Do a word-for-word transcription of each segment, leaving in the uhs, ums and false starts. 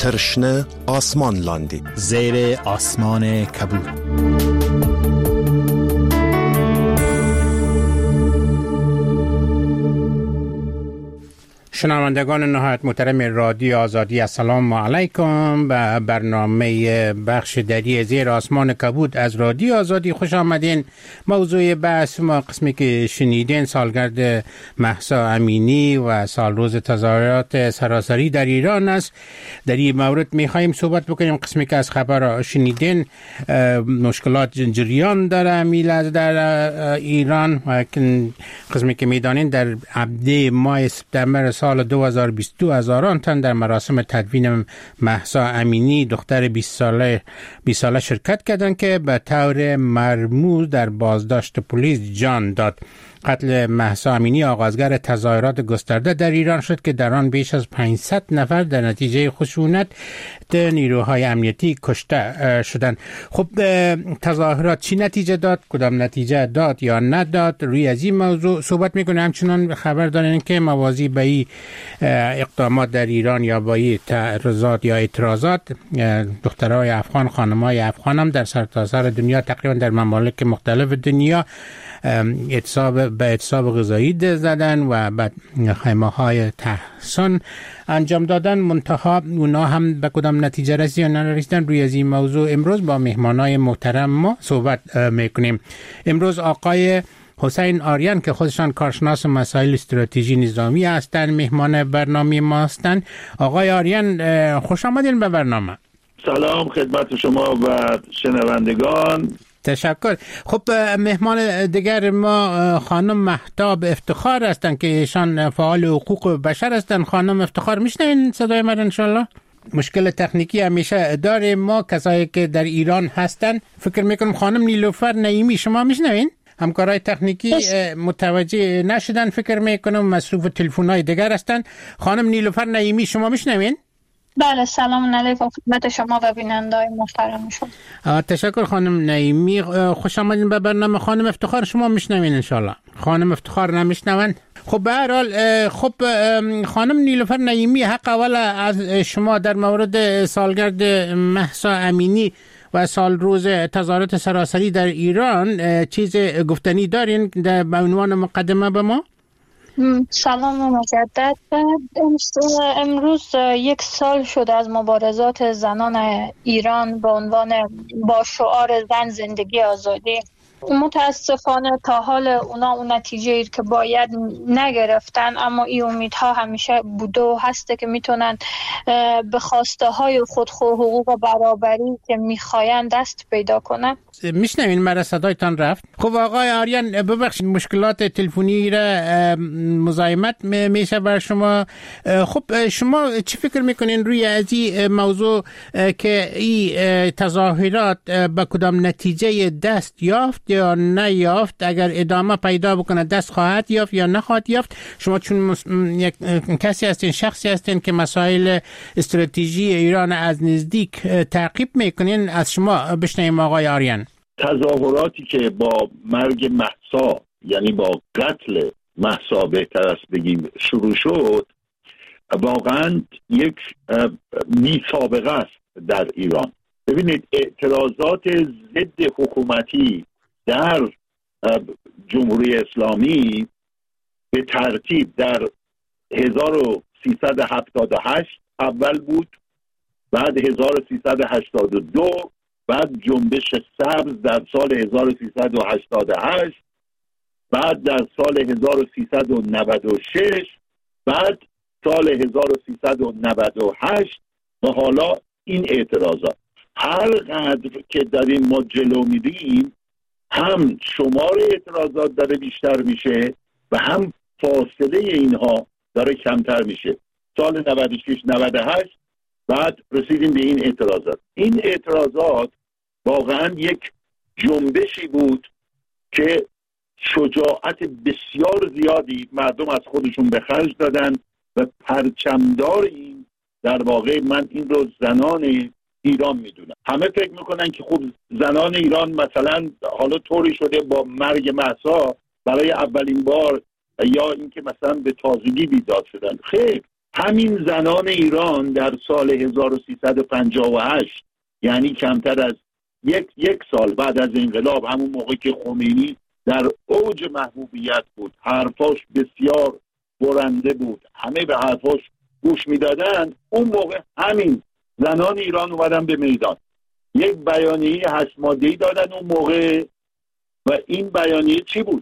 ترشنه آسمان لاندی زیر آسمان کبود. شنوندگان نهایت محترم رادیو آزادی، السلام علیکم. به برنامه بخش دری زیر آسمان کبود از رادیو آزادی خوش آمدین. موضوع بحث ما قسمی که شنیدین سالگرد مهسا امینی و سال روز تظاهرات سراسری در ایران است. در این مورد میخواییم صحبت بکنیم. قسمی که از خبر شنیدین مشکلات جریان داره میلاد در ایران و قسمی که میدانین در عبده ماه سپتامبر سال دو هزار و بیست و دو هزاران تن در مراسم تدفین مهسا امینی دختر بیست ساله بیست ساله شرکت کردند که به طور مرموز در بازداشت پلیس جان داد. قتل مهسا امینی آغازگر تظاهرات گسترده در ایران شد که در آن بیش از پانصد نفر در نتیجه خشونت نیروهای امنیتی کشته شدند. خب تظاهرات چی نتیجه داد؟ کدام نتیجه داد یا نداد؟ روی از این موضوع صحبت میکنه. همچنان خبر دارین که موازی به این اقدامات در ایران یا با این تعرضات یا اعتراضات دخترای افغان، خانمای افغان هم در سرتاسر دنیا تقریبا در ممالک مختلف دنیا اعتصاب به اعتصاب غذایی زدن و به خیمه های تحصن انجام دادن. منتها اونا هم به کدام نتیجه رسید یا نرسیدن؟ روی از این موضوع امروز با مهمانای محترم ما صحبت میکنیم. امروز آقای حسین آریان که خودشان کارشناس مسائل استراتژی نظامی هستند مهمان برنامه ما هستند. آقای آریان خوش آمدین به برنامه. سلام خدمت شما و شنوندگان. تشکر. خب مهمان دیگر ما خانم مهتاب افتخار هستند که ایشان فعال حقوق بشر هستند. خانم افتخار میشنوین صدای من انشالله؟ مشکل تکنیکی همیشه داریم ما کسایی که در ایران هستند. فکر میکنم خانم نیلوفر نعیمی شما میشنوین؟ همکارای تکنیکی متوجه نشدن فکر میکنم، مصروف تلفن‌های دیگر هستند. خانم نیلوفر نعیمی شما میشنوین؟ بله سلام علیکم خدمت شما و بیننده‌های محترم شما. تشکر خانم نعیمی، خوش آمدین به برنامه. خانم افتخار شما میشنوین انشالله؟ خانم افتخار نمیشنون؟ خب به هر حال خب خانم نیلوفر نعیمی، حق اول از شما در مورد سالگرد مهسا امینی و سال روز تظاهرات سراسری در ایران چیز گفتنی دارین در به عنوان مقدمه به ما؟ سلام مجدد. امروز یک سال شده از مبارزات زنان ایران به عنوان با شعار زن زندگی آزادی. متاسفانه تا حال اونا اون نتیجه‌ای که باید نگرفتن، اما این امیدها همیشه بوده و هسته که میتونن به خواسته های خودخو حقوق و برابری که میخواین دست پیدا کنن. میشنوین مرا صدایتان رفت؟ خب آقای آریان ببخشید مشکلات تلفنی را مزاحمت میشه بر شما. خب شما چی فکر میکنین روی از این موضوع که این تظاهرات به کدام نتیجه دست یافت یا نیافت؟ اگر ادامه پیدا بکنه دست خواهد یافت یا نخواهد یافت؟ شما چون یک کسی هستین، شخصی هستین که مسائل استراتژی ایران از نزدیک تعقیب میکنین، از شما بشنویم آقای آریان. تظاهراتی که با مرگ مهسا، یعنی با قتل مهسا بهتر است بگیم، شروع شد، واقعا یک بی سابقه است در ایران. ببینید اعتراضات ضد حکومتی در جمهوری اسلامی به ترتیب در هزار و سیصد و هفتاد و هشت اول بود، بعد هزار و سیصد و هشتاد و دو، بعد جنبش سبز در سال هزار و سیصد و هشتاد و هشت، بعد در سال هزار و سیصد و نود و شش، بعد سال هزار و سیصد و نود و هشت و حالا این اعتراضات. هر قدر که داریم ما جلو میریم هم شمار اعتراضات داره بیشتر میشه و هم فاصله اینها داره کمتر میشه. سال نود و شش نود و هشت بعد رسیدیم به این اعتراضات. این اعتراضات واقعا یک جنبشی بود که شجاعت بسیار زیادی مردم از خودشون به خرج دادن و پرچمدار این در واقع من این رو زنان ایران میدونم. همه فکر میکنن که خب زنان ایران مثلا حالا طوری شده با مرگ مهسا برای اولین بار یا اینکه مثلا به تازگی بیدار شدن. خیر، همین زنان ایران در سال هزار و سیصد و پنجاه و هشت، یعنی کمتر از یک یک سال بعد از انقلاب، همون موقع که خمینی در اوج محبوبیت بود، حرفاش بسیار برنده بود، همه به حرفاش گوش میدادن، اون موقع همین زنان ایران اومدن به میدان، یک بیانیه هشت ماده‌ای دادن اون موقع. و این بیانیه چی بود؟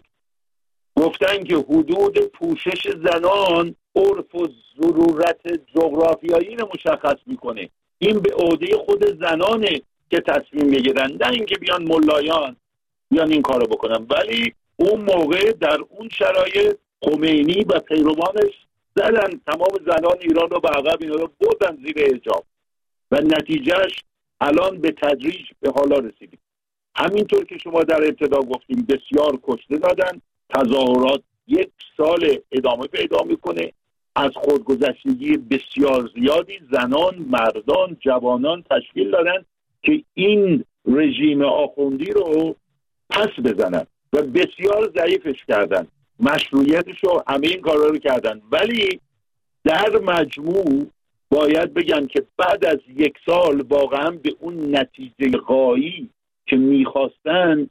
گفتن که حدود پوشش زنان عرف و ضرورت جغرافیایی رو مشخص میکنه، این به عهده خود زنانه که تصمیم بگیرن، نه اینکه بیان ملایان بیان این کارو بکنن. ولی اون موقع در اون شرایط خمینی و پیروانش زدن تمام زنان ایران رو به عقب، اینا رو بردن زیر حجاب و نتیجهش الان به تدریج به حالا رسیدیم. همینطور که شما در ابتدا گفتیم بسیار کشته دادن، تظاهرات یک سال ادامه پیدا میکنه، از خودگذشتگی بسیار زیادی زنان، مردان، جوانان تشکیل دادن که این رژیم آخوندی رو پس بزنن و بسیار ضعیفش کردن، مشروعیتش رو، همه این کارا رو کردن. ولی در مجموع باید بگم که بعد از یک سال واقعا به اون نتیجه غایی که میخواستند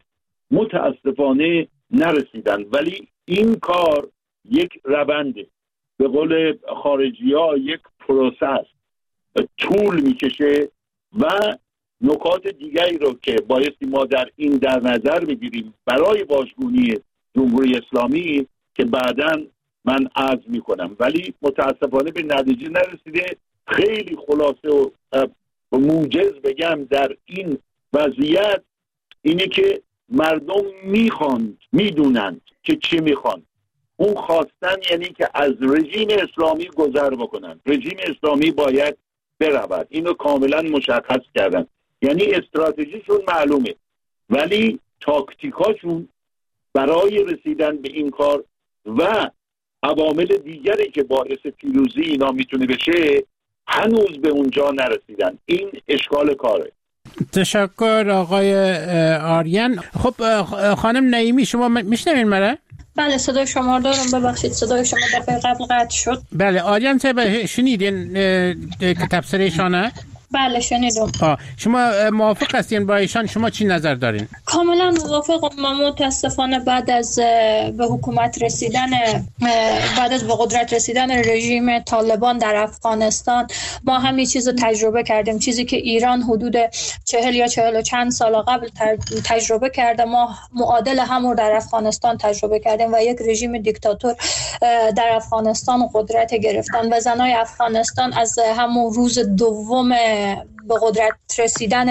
متاسفانه نرسیدن. ولی این کار یک رونده، به قول خارجی ها یک پروسس، طول میکشه و نکات دیگری رو که بایستی ما در این در نظر بگیریم برای واژگونی جمهوری اسلامی که بعداً من عرض میکنم. ولی متاسفانه به نتیجه نرسیده. خیلی خلاصه و موجز بگم در این وضعیت اینه که مردم میخوان، میدونند که چی میخوان. اون خواستن یعنی که از رژیم اسلامی گذر بکنن، رژیم اسلامی باید برود، اینو کاملا مشخص کردن، یعنی استراتژیشون معلومه، ولی تاکتیکاشون برای رسیدن به این کار و عوامل دیگری که باعث پیروزی اینا میتونه بشه هنوز به اونجا نرسیدن. این اشکال کاره. تشکر آقای آریان. خب خانم نعیمی، شما میشنوین مرا؟ بله صدای شما دارم، ببخشید صدای شما دفعه قبل قطع شد. بله آریان صاحب شنیدین که تبصرهشانه؟ بله شنیدم. آه. شما موافق هستین با ایشان؟ شما چی نظر دارین؟ کاملا موافقم. ما متاسفانه بعد از به حکومت رسیدن، بعد از به قدرت رسیدن رژیم طالبان در افغانستان ما همین چیز رو تجربه کردیم، چیزی که ایران حدود چهل یا چهل و چند سال قبل تجربه کرده، ما معادل همون در افغانستان تجربه کردیم و یک رژیم دیکتاتور در افغانستان قدرت گرفتن و زنای افغانستان از همون روز دوم به قدرت رسیدن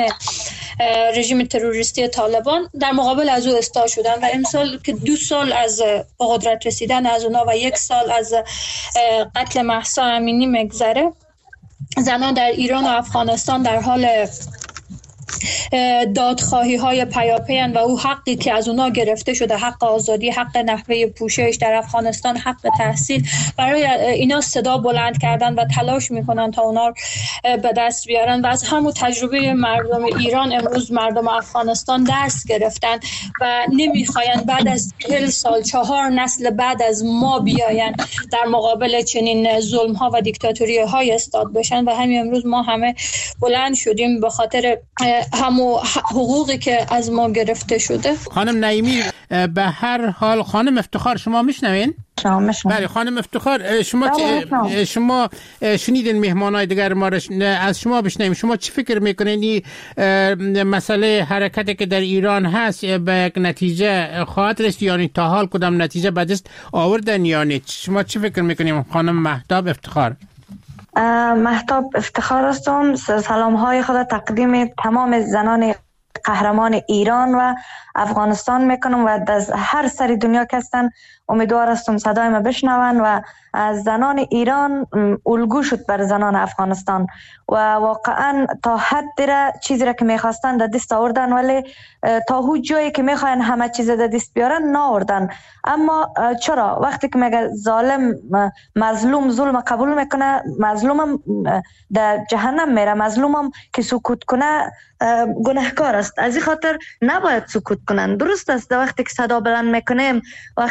رژیم تروریستی طالبان در مقابل از او استا شدن و امسال که دو سال از به قدرت رسیدن از اونا و یک سال از قتل مهسا امینی مگذره، زنان در ایران و افغانستان در حال دادخواهی های پیاپی و او حقی که از اونا گرفته شده، حق آزادی، حق نحوه پوشش در افغانستان، حق تحصیل، برای اینا صدا بلند کردن و تلاش میکنن تا اونا به دست بیارن و از همون تجربه مردم ایران امروز مردم افغانستان درس گرفتن و نمیخواین بعد از چهل سال چهار نسل بعد از ما بیاین در مقابل چنین ظلم ها و دیکتاتوری های استاد بشن و همین امروز ما همه بلند شدیم به خاطر همو حقوقی که از ما گرفته شده. خانم نعیمی، به هر حال خانم افتخار شما میشنوین؟ بله خانم افتخار، شما چ... شما شنیدین مهمانای دیگر ما را از شما بشنویم. شما چی فکر میکنین این مسئله حرکتی که در ایران هست به یک نتیجه خواهد رسید، یعنی تا حال کدام نتیجه به دست آوردن یا نه؟ شما چی فکر میکنین خانم مهتاب افتخار؟ مهتاب افتخار هستم. سلام های خود تقدیم تمام زنان قهرمان ایران و افغانستان میکنم و از هر سری دنیا که هستن امیدوار هستم صدای ما بشنون و زنان ایران الگو شد بر زنان افغانستان و واقعا تا حد دیره چیزی را که میخواستن در دست آوردن، ولی تا هو جایی که میخواین همه چیز در دست بیارن ناوردن. اما چرا وقتی که میگه ظالم مظلوم ظلم قبول میکنه، مظلومم در جهنم میره، مظلومم که سکوت کنه گناهکار است. از این خاطر نباید سکوت کنن. درست است وقتی که صدا بلند میکنیم، وقتی که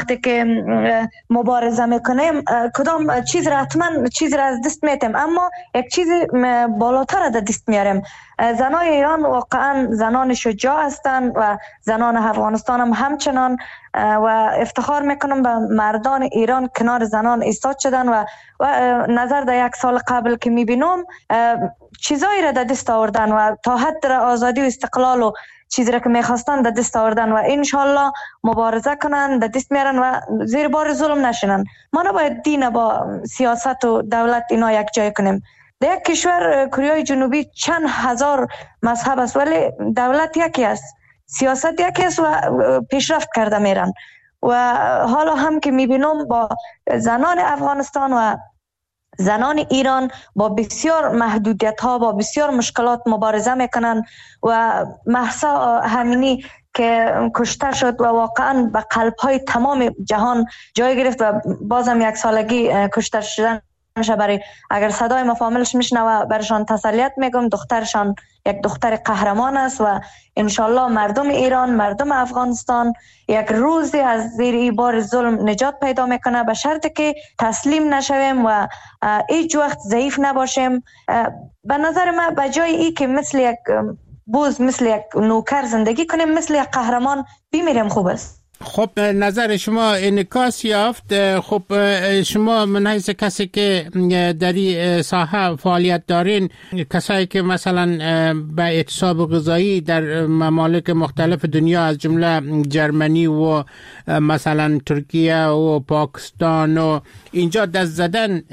که مبارزه میکنیم کدام چیز را حتما چیز را از دست میتیم، اما یک چیز بالاتر از دست میاریم. زنان ایران واقعا زنان شجاع هستند و زنان افغانستان هم همچنان، و افتخار میکنم به مردان ایران کنار زنان ایستاد شدن و, و نظر در یک سال قبل که میبینم چیزایی را در دست آوردن و تا حد را آزادی و استقلال و چیزی را که میخواستن در دست آوردن و انشالله مبارزه کنن، در دست میارن و زیر بار ظلم نشنن. ما نباید دین با سیاست و دولت اینا یک جای کنیم. در یک کشور کره جنوبی چند هزار مذهب است ولی دولت یکی است، سیاست یکی است و پیشرفت کرده میرن. و حالا هم که میبینم با زنان افغانستان و زنان ایران با بسیار محدودیت ها، با بسیار مشکلات مبارزه میکنن و مهسا امینی که کشته شد و واقعا به قلب های تمام جهان جای گرفت و بازم یک سالگی کشته شدن برای اگر صدای مفاهملش میشنوه برشان تسلیت میگم. دخترشان یک دختر قهرمان است و انشالله مردم ایران، مردم افغانستان یک روزی از زیر این بار ظلم نجات پیدا میکنه، به شرطی که تسلیم نشویم و هیچ وقت ضعیف نباشیم. به نظر من به جای ای که مثل یک بوز، مثل یک نوکر زندگی کنیم، مثل یک قهرمان بمیریم خوب است. خب نظر شما انعکاس یافت. خب شما من حیث کسی که در این ساحه فعالیت دارین، کسایی که مثلا به اعتصاب غذایی در ممالک مختلف دنیا از جمله جرمنی و مثلا ترکیه و پاکستان و اینجا دست زدن،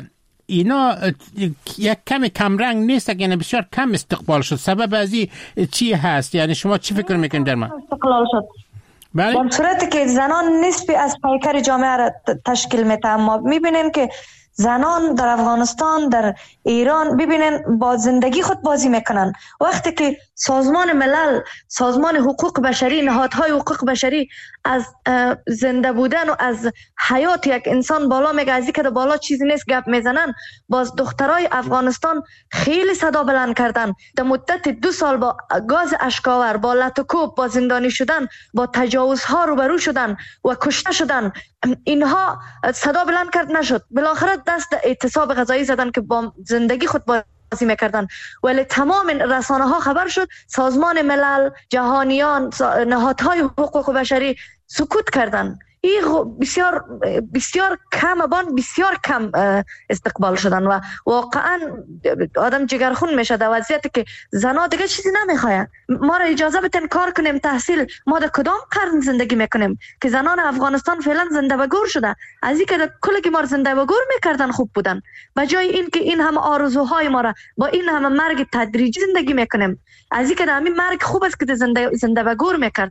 اینا یک کم کمرنگ نیست، یعنی بسیار کم استقبال شد. سبب از این چی هست؟ یعنی شما چی فکر میکنید در من؟ استقلال شد در صورتی که زنان نسبی از پیکر جامعه را تشکیل میده. اما میبینین که زنان در افغانستان، در ایران ببینین با زندگی خود بازی میکنن. وقتی که سازمان ملل، سازمان حقوق بشری، نهادهای حقوق بشری از زنده بودن و از حیات یک انسان بالا میگه، از اینکه بالا چیزی نیست گپ میزنن، باز دخترای افغانستان خیلی صدا بلند کردن. در مدت دو سال با گاز اشکاور، با لطکوب، با زندانی شدن، با تجاوزها روبرو شدن و کشته شدن. اینها صدا بلند کرد نشد. بالاخره دست اعتصاب غذایی زدن که با زندگی خود بازی میکردن، ولی تمام رسانه ها خبر شد. سازمان ملل، جهانیان، نهادهای حقوق بشری سکوت کردن. این بسیار بسیار کم بان بسیار کم استقبال شدن و واقعا آدم جگرخون میشه در وضعیتی که زنا دیگه چیزی نمیخواین. ما را اجازه بدین کار کنیم، تحصیل. ما در کدام قرن زندگی میکنیم که زنان افغانستان فعلا زنده و گور شده؟ از اینکه در کل ما زنده و گور میکردن خوب بودن، بجای این که این همه آرزوهای ما را با این همه مرگ تدریجی زندگی میکنیم. از اینکه همین مرگ خوب است که زنده زنده و گور میکرد.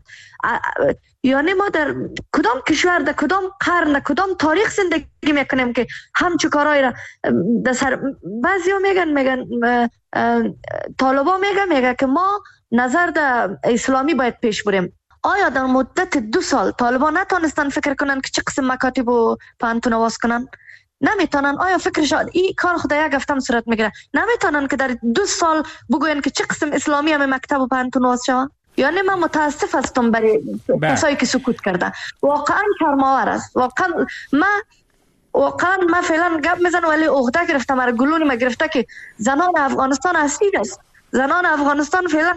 یعنی ما در کدام کشور، در کدام قرن، در کدام تاریخ زندگی میکنیم که همچو کارهای را در سر بعضی ها میگن میگن طالبا میگن میگن که ما نظر در اسلامی باید پیش بریم. آیا در مدت دو سال طالبا نتونستن فکر کنن که چه قسم مکاتب و پانتون واس کنن؟ نمیتونن. آیا فکرش این کار خدا یک هفته صورت میگیره؟ نمیتونن که در دو سال بگوین که چه قسم اسلامی هم مکتب و پانتون واس شوند؟ یعنی من متاسف هستم برای کسایی که سکوت کرده. واقعا شرم‌آور است. واقعا من واقعا من فعلا گپ میزنم ولی عقده گرفتم، مرا گلونی ما گرفته که زنان افغانستان اسیر است. زنان افغانستان فعلا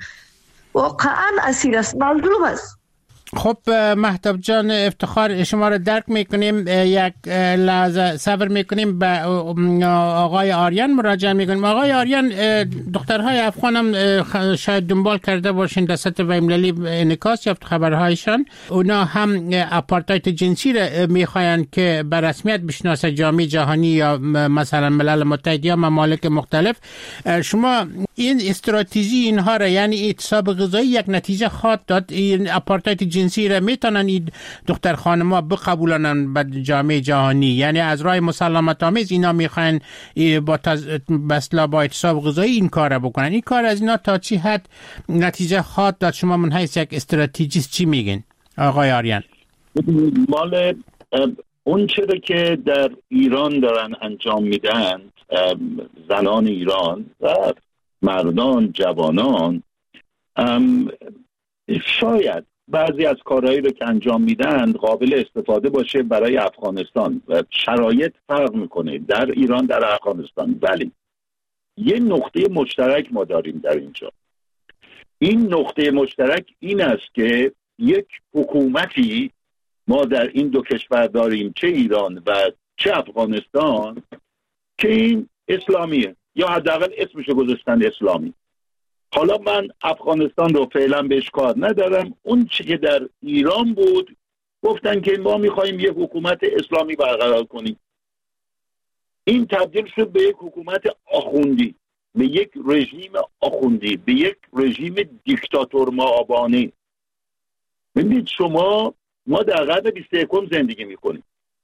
واقعا اسیر است، مظلوم است. خب مهتاب جان، افتخار شما را درک میکنیم. یک لحظه صبر میکنیم، به آقای آریان مراجعه میکنیم. آقای آریان، دخترهای افغان هم شاید دنبال کرده باشین در سطح بین‌المللی انعکاس یافت خبرهایشان. اونا هم آپارتاید جنسی را میخواین که به رسمیت بشناسه جامعه جهانی یا مثلا ملل متحد یا ممالک مختلف. شما این استراتژی اینها را، یعنی اعتصاب غذایی یک نتیجه خواهد داد؟ این آپارتاید جنسی را میتونن این دختر خانم‌ها بقبولانن به جامعه جهانی؟ یعنی از راه مسالمت آمیز اینا میخواین با بسلا با اعتصاب غذایی این کار را بکنن. این کار از اینا تا چی حد نتیجه خواهد داد؟ شما من حیث یک استراتژیست چی میگین آقای آریان؟ مال اون چرا که در ایران دارن انجام میدن زنان ایران و مردان، جوانان، شاید بعضی از کارهایی رو که انجام میدن قابل استفاده باشه برای افغانستان و شرایط فرق میکنه در ایران در افغانستان، ولی یه نقطه مشترک ما داریم در اینجا. این نقطه مشترک این است که یک حکومتی ما در این دو کشور داریم، چه ایران و چه افغانستان، که این اسلامیه یا حداقل اسمشو گذاشتن اسلامی. حالا من افغانستان رو فعلا بهش کار ندارم، اون چی که در ایران بود گفتن که ما میخوایم یک حکومت اسلامی برقرار کنیم. این تبدیل شد به یک حکومت آخوندی، به یک رژیم آخوندی، به یک رژیم دیکتاتور مآبانه. ببینید شما، ما در قرن بیست و یکم زندگی میکنیم.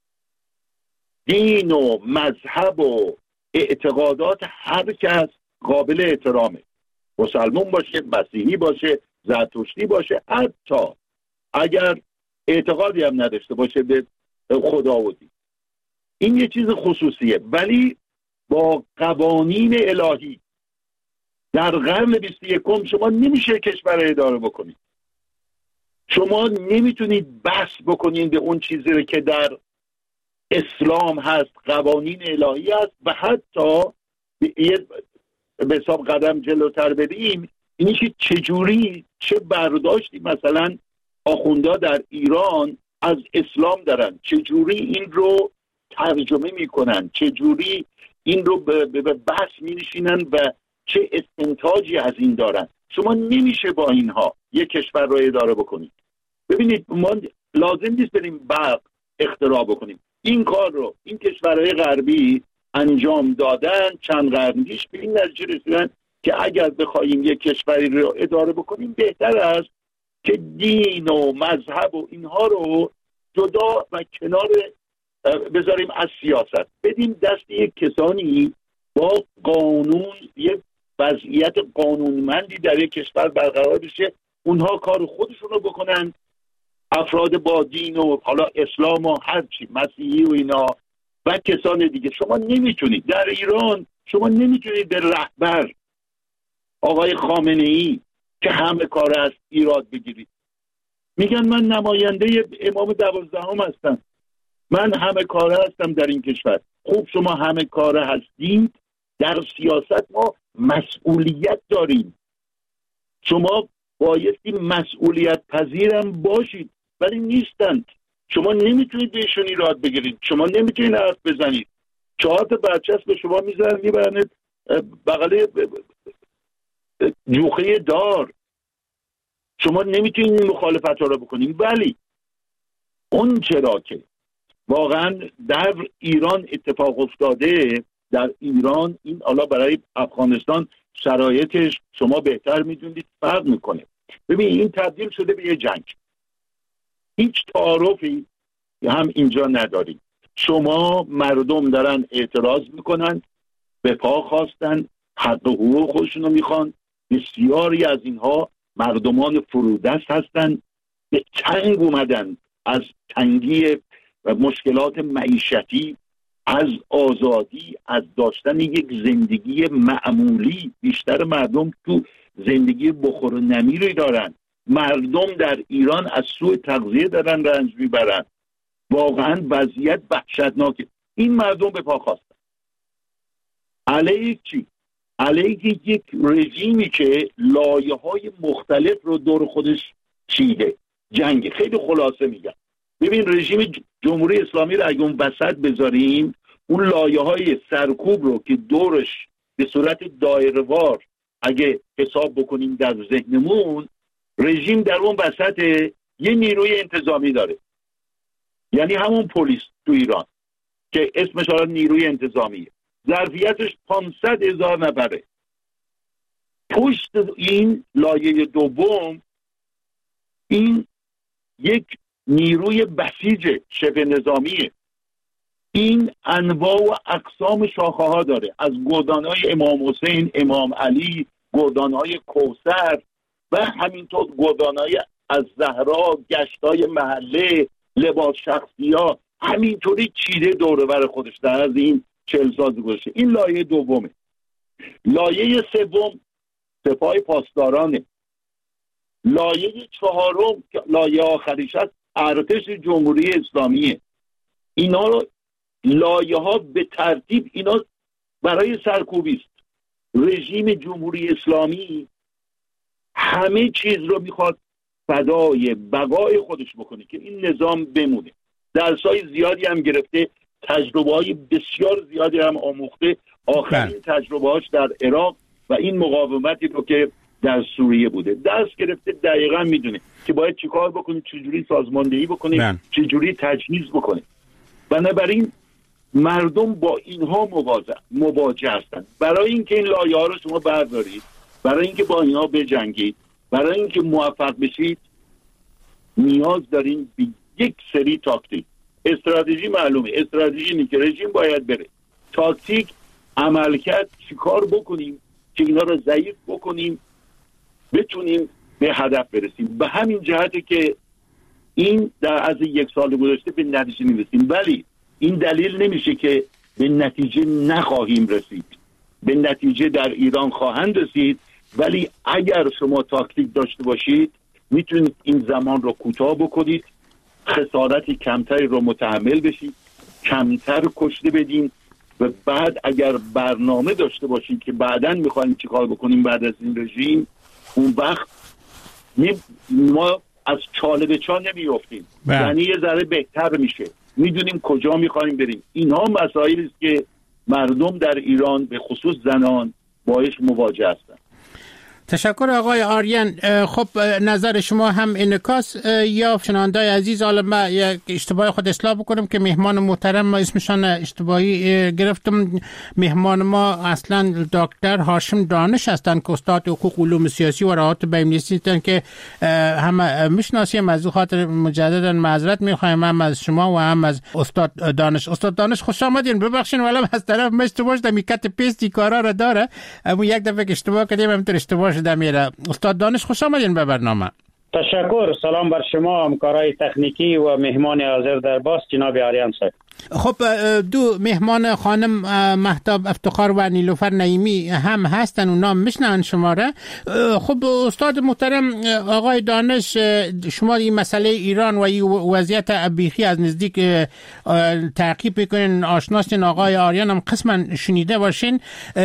دین و مذهب و اعتقادات هر کس قابل احترامه، مسلمان باشه، مسیحی باشه، زرتشتی باشه، حتی اگر اعتقادی هم نداشته باشه به خدا و دین. این یه چیز خصوصیه، ولی با قوانین الهی در قرن بیست و یکم شما نمیشه کشور اداره بکنید. شما نمیتونید بحث بکنید به اون چیزی که در اسلام هست، قوانین الهی هست. و حتی به حساب قدم جلوتر بریم، اینی که چجوری چه برداشتی مثلا آخوندا در ایران از اسلام دارن، چجوری این رو ترجمه میکنن، چجوری این رو به بحث مینشینن و چه استنتاجی از این دارن. شما نمیشه با اینها یک کشور رو اداره بکنید. ببینید ما لازم نیست بریم برق اختراع بکنیم. این کار رو این کشورهای غربی انجام دادن، چند قرن پیش به این نتیجه رسیدن که اگر بخوایم یک کشوری رو اداره بکنیم بهتر است که دین و مذهب و اینها رو جدا و کنار بذاریم از سیاست، بدیم دست یک کسانی با قانون، یک وضعیت قانونمندی در یک کشور برقرار بشه، اونها کار خودشون رو بکنن، افراد با دین و حالا اسلام و هرچی مسیحی و اینا و کسان دیگه. شما نمیتونید در ایران، شما نمیتونید به رهبر آقای خامنه ای که همه کار است ایراد بگیرید. میگن من نماینده امام دوازدهم هستم، من همه کاره هستم در این کشور. خوب شما همه کاره هستید، در سیاست ما مسئولیت داریم، شما بایستی مسئولیت پذیرم باشید، ولی نیستند. شما نمیتونید بهشون ایراد بگیرید، شما نمیتونید حرف بزنید. چهار تا برچسب به شما میذارن میبرنید بغل جوخه دار، شما نمیتونید این مخالفت ها رو بکنید. ولی اون چرا که واقعا در ایران اتفاق افتاده، در ایران این حالا برای افغانستان شرایطش شما بهتر میدونید فرق میکنه. ببین این تبدیل شده به یه جنگ، هیچ تعارفی هم اینجا نداریم. شما مردم دارن اعتراض میکنن، به پا خواستن، حق حقوق خودشون رو میخوان. بسیاری از اینها مردمان فرودست هستن، به تنگ اومدن از تنگی و مشکلات معیشتی، از آزادی، از داشتن یک زندگی معمولی. بیشتر مردم تو زندگی بخور و نمیری دارن. مردم در ایران از سوء تغذیه دارن رنج میبرن. واقعا وضعیت وحشتناکه. این مردم به پا خواستن علیه چی؟ علیه یک رژیمی که لایه های مختلف رو دور خودش چیده. جنگ. خیلی خلاصه میگم، ببین رژیم جمهوری اسلامی رو اگه اون وسط بذاریم، اون لایه های سرکوب رو که دورش به صورت دایره‌وار اگه حساب بکنیم در ذهنمون، رژیم در اون وسط یه نیروی انتظامی داره، یعنی همون پلیس تو ایران که اسمش حالا نیروی انتظامیه، ظرفیتش پانصد هزار نفره. پشت این لایه دوم این یک نیروی بسیج شبه نظامیه. این انواع و اقسام شاخه ها داره، از گردانهای امام حسین، امام علی، گردانهای کوثر و همینطور گردانهای از زهرا، گشتای محله، لباس شخصی ها، همینطوری چیده دوره بر خودش در از این چهل سال گذشته. این لایه دومه. لایه سوم سپاه پاسدارانه. لایه چهارم که لایه آخریش هست ارتش جمهوری اسلامیه. اینا رو لایه ها به ترتیب اینا برای سرکوبی است. رژیم جمهوری اسلامی همه چیز رو میخواد فدای بقای خودش بکنه که این نظام بمونه. درسای زیادی هم گرفته، تجربه های بسیار زیادی هم آموخته. آخرین تجربه هاش در عراق و این مقاومتی رو که در سوریه بوده درس گرفته، دقیقا میدونه که باید چیکار بکنه، چجوری سازماندهی بکنه، چجوری تجهیز بکنه. بنابراین مردم با اینها مواجه هستند. برای اینکه این لایه ها رو شما بردارید، برای اینکه با اینها بجنگید، برای اینکه موفق بشید، نیاز دارین به یک سری تاکتیک. استراتژی معلومه، استراتژی اینه که رژیم باید بره. تاکتیک، عملکرد، چیکار بکنیم که اینا رو ضعیف بکنیم بتونیم به هدف برسیم. به همین جهته که این در از یک سال گذشته به نتیجه نمیرسیم، ولی این دلیل نمیشه که به نتیجه نخواهیم رسید. به نتیجه در ایران خواهند رسید، ولی اگر شما تاکتیک داشته باشید میتونید این زمان رو کوتاه بکنید، خسارتی کمتری رو متحمل بشید، کمتر کشته بدین و بعد اگر برنامه داشته باشید که بعداً میخوایم چیکار بکنیم بعد از این رژیم، اون وقت ما از چاله به چاه نمیافتیم، یعنی یه ذره بهتر میشه، میدونیم کجا میخوایم بریم. اینها مسائلی است که مردم در ایران به خصوص زنان باهاش مواجه هستند. تشکر آقای آریان. خب نظر شما هم انعکاس یا شنوندای عزیز، حالا من یک اشتباه خود اصلاح بکنم که مهمان محترم ما اسمشان اشتباهی گرفتم. مهمان ما اصلا دکتر هاشم دانش هستند که استاد حقوق علوم سیاسی و روابط بین‌المللی هستند که هم میشناسیم. از خاطر مجددا معذرت میخوایم هم از شما و هم از استاد دانش. استاد دانش خوش آمدین. ببخشید ولی از طرف من اشتباه شدم، میکت پیستی کارا را داره، اما یک دفعه اشتباه کردیم همینطور اشتباه شده میره. استاد دانش خوش آمدین به برنامه. تشکر. سلام بر شما، همکارای تکنیکی و مهمان حاضر در باس جناب آریان صاحب. خب دو مهمان خانم مهتاب افتخار و نیلوفر نعیمی هم هستن و نام میشنن شما را. خب استاد محترم آقای دانش، شما این مسئله ایران و این وضعیت ابیخی از نزدیک تعقیب میکنین، آشناسین. آقای آریان هم قسما شنیده باشین.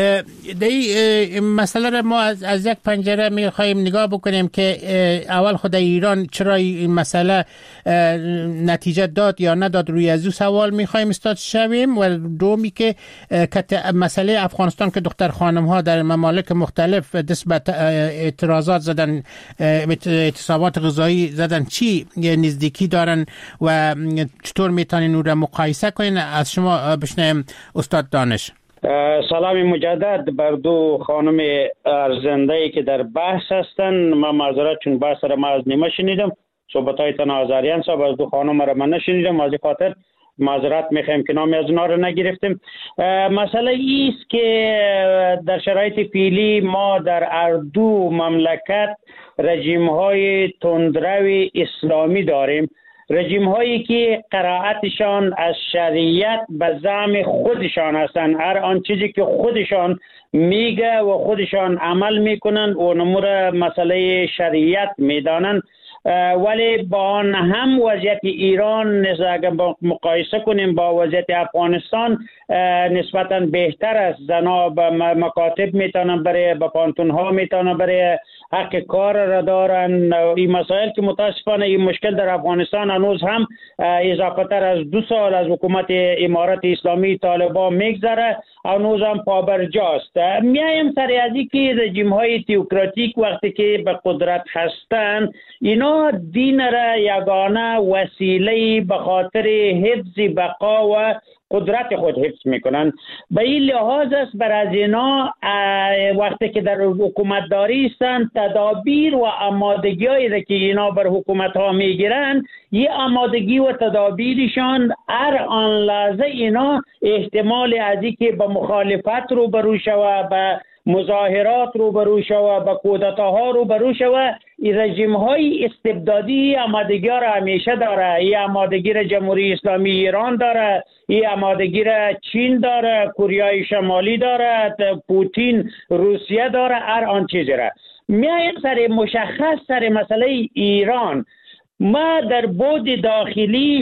این مسئله را ما از, از یک پنجره میخوایم نگاه بکنیم که اول خود ایران چرا این مسئله نتیجه داد یا نداد، روی از او سوال میخوایم استاد شویم، و دومی که مسئله افغانستان که دختر خانم ها در ممالک مختلف دست به اعتراضات زدن، اعتصابات غذایی زدن، چی نزدیکی دارن و چطور میتونین اون را مقایسه کنین؟ از شما بشنویم استاد دانش. سلام مجدد بر دو خانم ارزنده‌ای که در بحث هستن. من معذرت چون بحث را من از نیمه شنیدم، صحبت‌های تناظریان صاحب از دو خانم را من نشنیدم، از خاطر معذرت میخوایم که نامی از اونا رو نگرفتیم. مسئله ایست که در شرایط فعلی ما در هر دو مملکت رژیم های تندرو اسلامی داریم، رژیم هایی که قرائتشان از شریعت به زعم خودشان هستند، هر آن چیزی که خودشان میگه و خودشان عمل میکنن و نمور مسئله شریعت میدانن. ولی با آن هم وضعیت ایران اگر مقایسه کنیم با وضعیت افغانستان نسبتاً بهتر است. زنها به مکاتب میتونن برای به پانتون ها میتونن برای حق کار را دارن. این مسائل که متاسفانه این مشکل در افغانستان هنوز هم اضافه تر از دو سال از حکومت امارت اسلامی طالبان میگذره، هنوز هم پابرجاست. میایم سر از اینکه رژیم های تئوکراتیک وقتی که به قدرت هستند اینا دین را یگانه وسیله به خاطر حفظ بقا و قدرت خود حفظ میکنن. به این لحاظ است بر از اینا وقتی که در حکومت داری هستند تدابیر و آمادگی هایی که اینا بر حکومت ها میگیرن، یه آمادگی و تدابیرشان هر آن لحظه اینا احتمال از اینکه به مخالفت رو برو شوه، به مظاهرات رو برو شوه، به کودتاها رو برو شوه. این رژیم های استبدادی آمادگی را همیشه داره. این آمادگی را جمهوری اسلامی ایران داره، این آمادگی را چین داره، کره شمالی داره، پوتین روسیه داره، هر آن چیزی را. میایم سر مشخص سر مسئله ایران. ما در بود داخلیش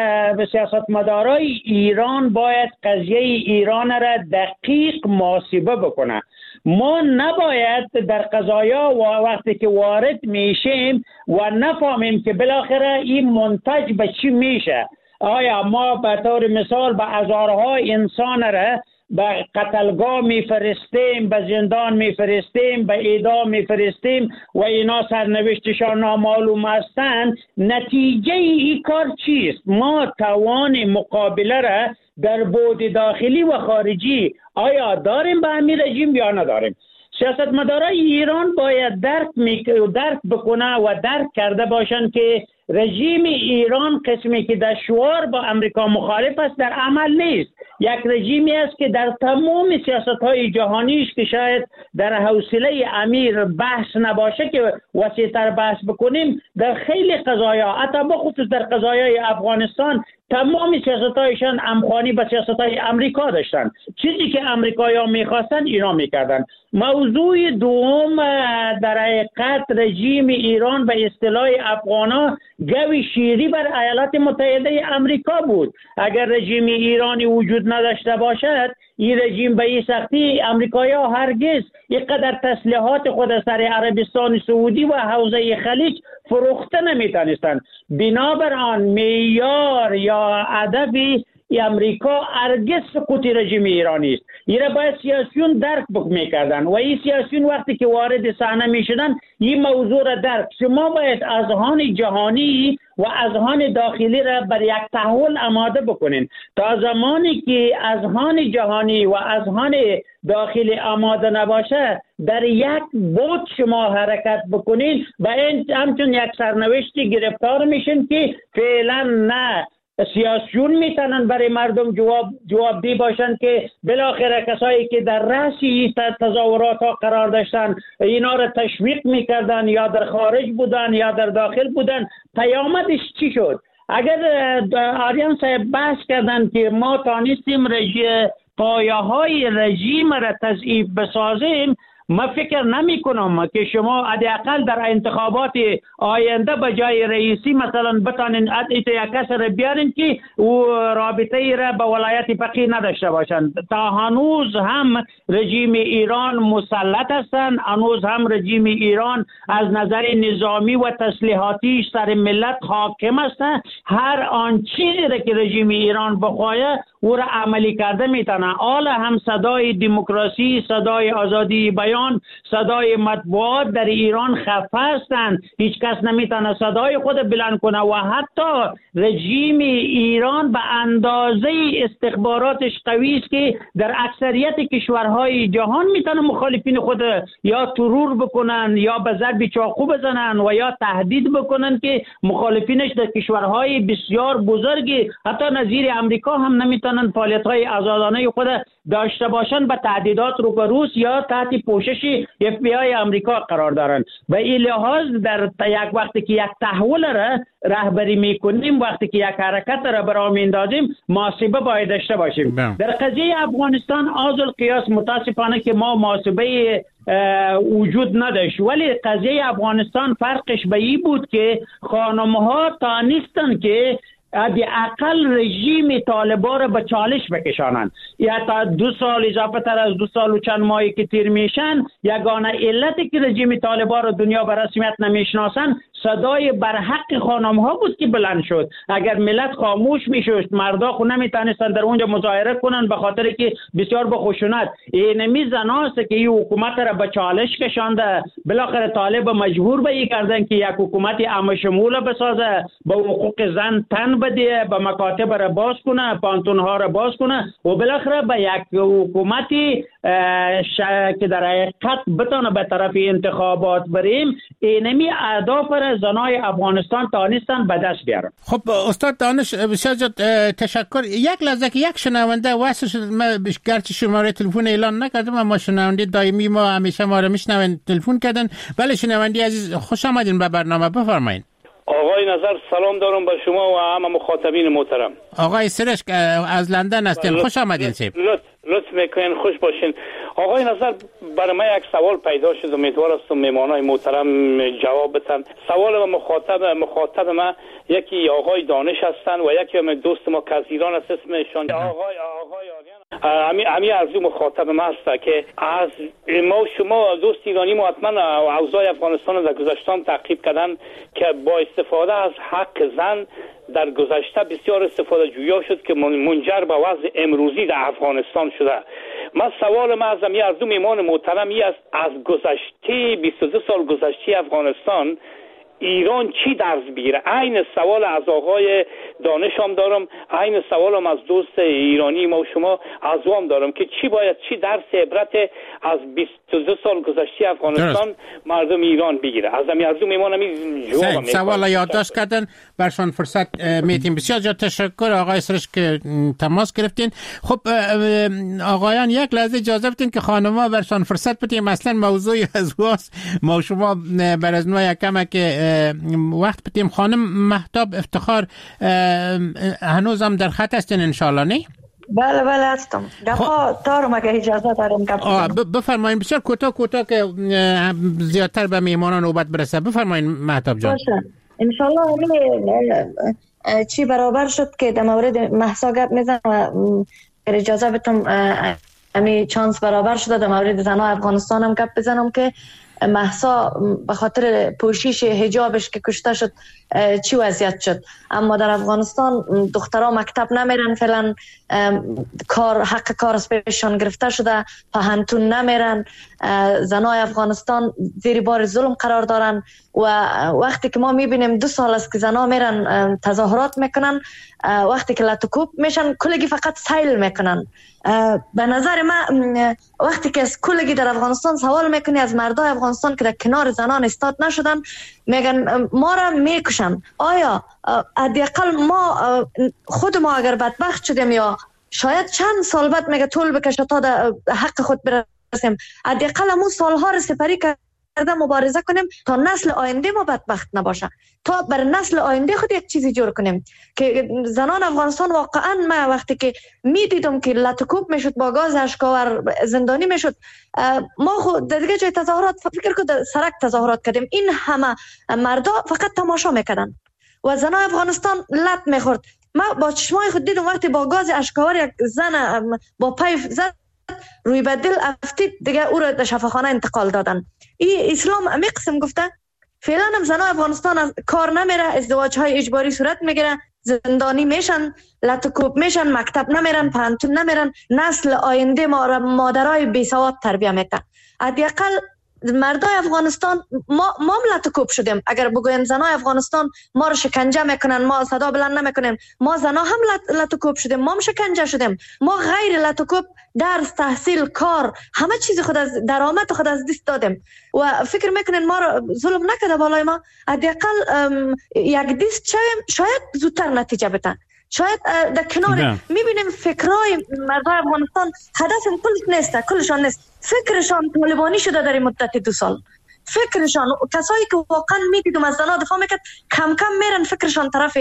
سیاستمدارای ایران باید قضیه ایران را دقیق محاسبه بکنه. ما نباید در قضایا و وقتی که وارد میشیم و نفهمیم که بالاخره این منتج به چی میشه. آیا ما به طور مثال به هزارها انسان را به قتلگاه میفرستیم، به زندان میفرستیم، به اعدام میفرستیم و اینا سرنوشتشان نامعلوم هستند؟ نتیجه این کار چیست؟ ما توان مقابله را در بود داخلی و خارجی آیا داریم به همین رژیم یا نداریم؟ سیاستمدارای ایران باید درک می... درک بکنه و درک کرده باشند که رژیم ایران قسمی که در شعار با امریکا مخالف است در عمل نیست. یک رژیمی است که در تمام سیاست‌های جهانیش که شاید در حوصله امیر بحث نباشه که وسیع‌تر بحث بکنیم، در خیلی قضایا، حتی بخصوص در قضایای افغانستان، تمام سیاست‌هایشان همخوانی به سیاست‌های امریکا داشتن. چیزی که امریکایی‌ها می‌خواستن اینا می‌کردن. موضوع دوم در حقیقت رژیم ایران به اصطلاح افغانا گوی شیری بر ایالات متحده امریکا بود. اگر رژیم ایرانی وجود نداشته باشد، این رژیم به این سختی امریکایی‌ها هرگز اینقدر تسلیحات خود سر عربستان سعودی و حوزه خلیج فروخته نمی‌تونستند. بنابراین معیار یا هدف امریکا هرگز سقوط رژیم ایرانی است. این را باید سیاسیون درک میکردن و این سیاسیون وقتی که وارد صحنه میشدن این موضوع را درک. شما باید اذهان جهانی و اذهان داخلی را بر یک تحول آماده بکنین. تا زمانی که اذهان جهانی و اذهان داخلی آماده نباشه، در یک بود شما حرکت بکنین و این همچون یک سرنوشتی گرفتار میشین که فعلا نه سیاسیون میتونن برای مردم جواب جوابدی باشن که بالاخره کسایی که در رأسی تظاهرات ها قرار داشتن اینا را تشویق میکردن یا در خارج بودن یا در داخل بودن، پیامدش چی شد؟ اگر آریان صاحب بحث کردن که ما تانستیم رژیم پایه های رژیم را تضعیف بسازیم، من فکر نمی کنم که شما حداقل در انتخابات آینده به جای رئیسی مثلا بتانین ایت یک کس را بیارین که او رابطه ای را به ولایت فقیه نداشته باشند. تا هنوز هم رژیم ایران مسلط هستند، هنوز هم رژیم ایران از نظر نظامی و تسلیحاتی سر ملت حاکم هستند. هر آن چیزی را که رژیم ایران بخواهد او را عملی کرده میتونه. حالا هم صدای دموکراسی، صدای آزادی بیان، صدای مطبوعات در ایران خفه هستند. هیچ کس نمیتونه صدای خود بلند کنه و حتی رژیم ایران به اندازه استخباراتش قوی است که در اکثریت کشورهای جهان میتونه مخالفین خود یا ترور بکنن یا به ضرب چاقو بزنن و یا تهدید بکنن که مخالفینش در کشورهای بسیار بزرگی حتی نظیر امریکا هم نمیتونن فعالیت‌های آزادانه خود داشته باشند، به تهدیدات روبروست یا تحت پوشش اف بی آی امریکا قرار دارند. به این لحاظ در یک وقتی که یک تحول را رهبری میکنیم، وقتی که یک حرکت را برای میندازیم، محاسبه باید داشته باشیم. بهم. در قضیه افغانستان آز القیاس متاسفانه که ما محاسبه وجود نداشت، ولی قضیه افغانستان فرقش به این بود که خانم‌ها تانستن که حداقل رژیم طالبان را به چالش بکشانند. یا تا دو سال اضافه تر از دو سال و چند ماهی که تیر میشن، یگانه علتی که رژیم طالبان را دنیا به رسمیت نمیشناسن صدای برحق خانم ها بود که بلند شد. اگر ملت خاموش میشد، مردا خو نمیتونستن در اونجا مظاهره کنن به خاطر که بسیار به خشونت. اینمی زناست که این حکومت را به چالش کشانده. بالاخره طالب مجبور به این کردن که یک حکومت عام شمول بسازه، به حقوق زن تن بده، به مکاتب را باز کنه، پانتون ها را باز کنه و بالاخره به یک حکومتی که در حقیقت بتونه به طرف انتخابات بریم. اینمی اهداف را زنای افغانستان تانستن به دست بیارن. خب استاد دانش بسیار تشکر. یک لحظه که یک شنونده واسه شد، من گرچه شماره تلفن اعلان نکردم اما شنونده دائمی ما همیشه ما رو میشنون تلفن کردن. بله شنونده عزیز، خوش آمدین به برنامه، بفرمایید. آقای نظر سلام دارم به شما و همه مخاطبین محترم. آقای سرشک از لندن هستین، خوش آمدین سیب. لطف لطف میکنین، خوش باشین. آقای نظر برای من یک سوال پیدا شد، امیدوار هستم میمانای محترم جواب بدن. سوال مخاطب مخاطب من یکی آقای دانش هستن و یکی هم دوست ما که از ایران است، اسمشون آقای آقای آریان. امی امی ارزو مخاطب ما است که از ما شما دوست ایرانی ما حتما اوضاع افغانستان در گذشته تعقیب کردن که با استفاده از حق زن در گذشته بسیار استفاده جویا شد که منجر به وضع امروزی در افغانستان شده. من سوال ما از امی ارزو میمان محترمی است، از گذشته بیست و دو سال گذشته افغانستان ایران چی درس بگیره؟ عین سوال از آقای دانش هم دارم، عین سوال هم از دوست ایرانی ما و شما از وام دارم که چی باید چی درس عبرت از بیست و دو سال گذشته افغانستان درست. مردم ایران بگیره. از همین ارزو میمانم جواب سوال یادداشت کردن برشان فرصت میتیم. بسیار جا تشکر آقای سرش که تماس گرفتین. خب آقایان یک لحظه اجازه بدین که خانم‌ها برشان فرصت بدیم، مثلا موضوع از واس ما شما بر از نوع یکم که وقت بدیم. خانم مهتاب افتخار هنوز هم در خط هستین انشالله نه؟ بله بله هستم. دفعه دارم اگه اجازه دارم گفتم بفرمایین. بسیار کوتاه کوتاه که زیادتر به میهمانان نوبت برسه. بفرمایین مهتاب جان. باشه انشالله. چی برابر شد که در مورد مهسا گپ میزنم و اجازه بدم امی چانس برابر شده در مورد زنان افغانستان هم گپ بزنم که مهسا به خاطر پوشش حجابش که کشته شد چی وضعیت شد. اما در افغانستان دخترها مکتب نمیرن، فعلا کار حق کار از پیششان گرفته شده، پهنتون نمیرن، زنای افغانستان زیر بار ظلم قرار دارن و وقتی که ما میبینیم دو سال است که زنها میرن تظاهرات میکنن، وقتی که لطوکوب میشن کلگی فقط سیل میکنن. به نظر من وقتی که از کلگی در افغانستان سوال میکنی از مردای افغانستان که در کنار زنان استاد نشدن، میگن ما را میکشن. آیا حداقل ما خود ما اگر بدبخت شدیم یا شاید چند سال بعد میگه طول بکشه تا در حق خود برسیم، حداقل مو سالها را سپری کرده مبارزه کنیم تا نسل آینده ما بدبخت نباشه، تا بر نسل آینده خود یک چیزی جور کنیم که زنان افغانستان واقعا من وقتی که میدیدم که لطوکوب میشد با گاز اشکاور زندانی میشد، ما خود دیگه جای تظاهرات فکر کنم سرک تظاهرات کردیم، این همه مردا فقط تماشا میکردن و زنان افغانستان لط میخورد. ما با چشمای خود دیدم وقتی با گاز اشکاور یک زن با پیف زد روی بدل افتید، دیگه او را در شفاخانه انتقال دادن. این اسلام امی قسم گفته. فعلا هم زنان افغانستان کار نمیره، ازدواج های اجباری صورت میگیره، زندانی میشن، لطوکوب میشن، مکتب نمیرن، پانتون نمیرن، نسل آینده ما مادرای بی سواد تربیت میکنه. حداقل مردای افغانستان ما ما لطوکوب شدیم. اگر بگوین زنای افغانستان ما رو شکنجه میکنن ما صدا بلند نمیکنیم، ما زنا هم لطوکوب شدیم، ما هم شکنجه شدیم. ما غیر لطوکوب درس، تحصیل، کار، همه چیز خود از درآمد خود از دست دادیم و فکر میکنین ما رو ظلم نکرده بالای ما. حداقل یک دست شویم شاید زودتر نتیجه بده. شاید در کنار میبینیم فکرای مردای افغانستان هدف کلش نیست، کلشان نیست، فکرشان طالبانی شده در مدت دو سال. فکرشان کسایی که واقعا میدیدم از زنها دفاع میکرد کم کم میرن فکرشان طرف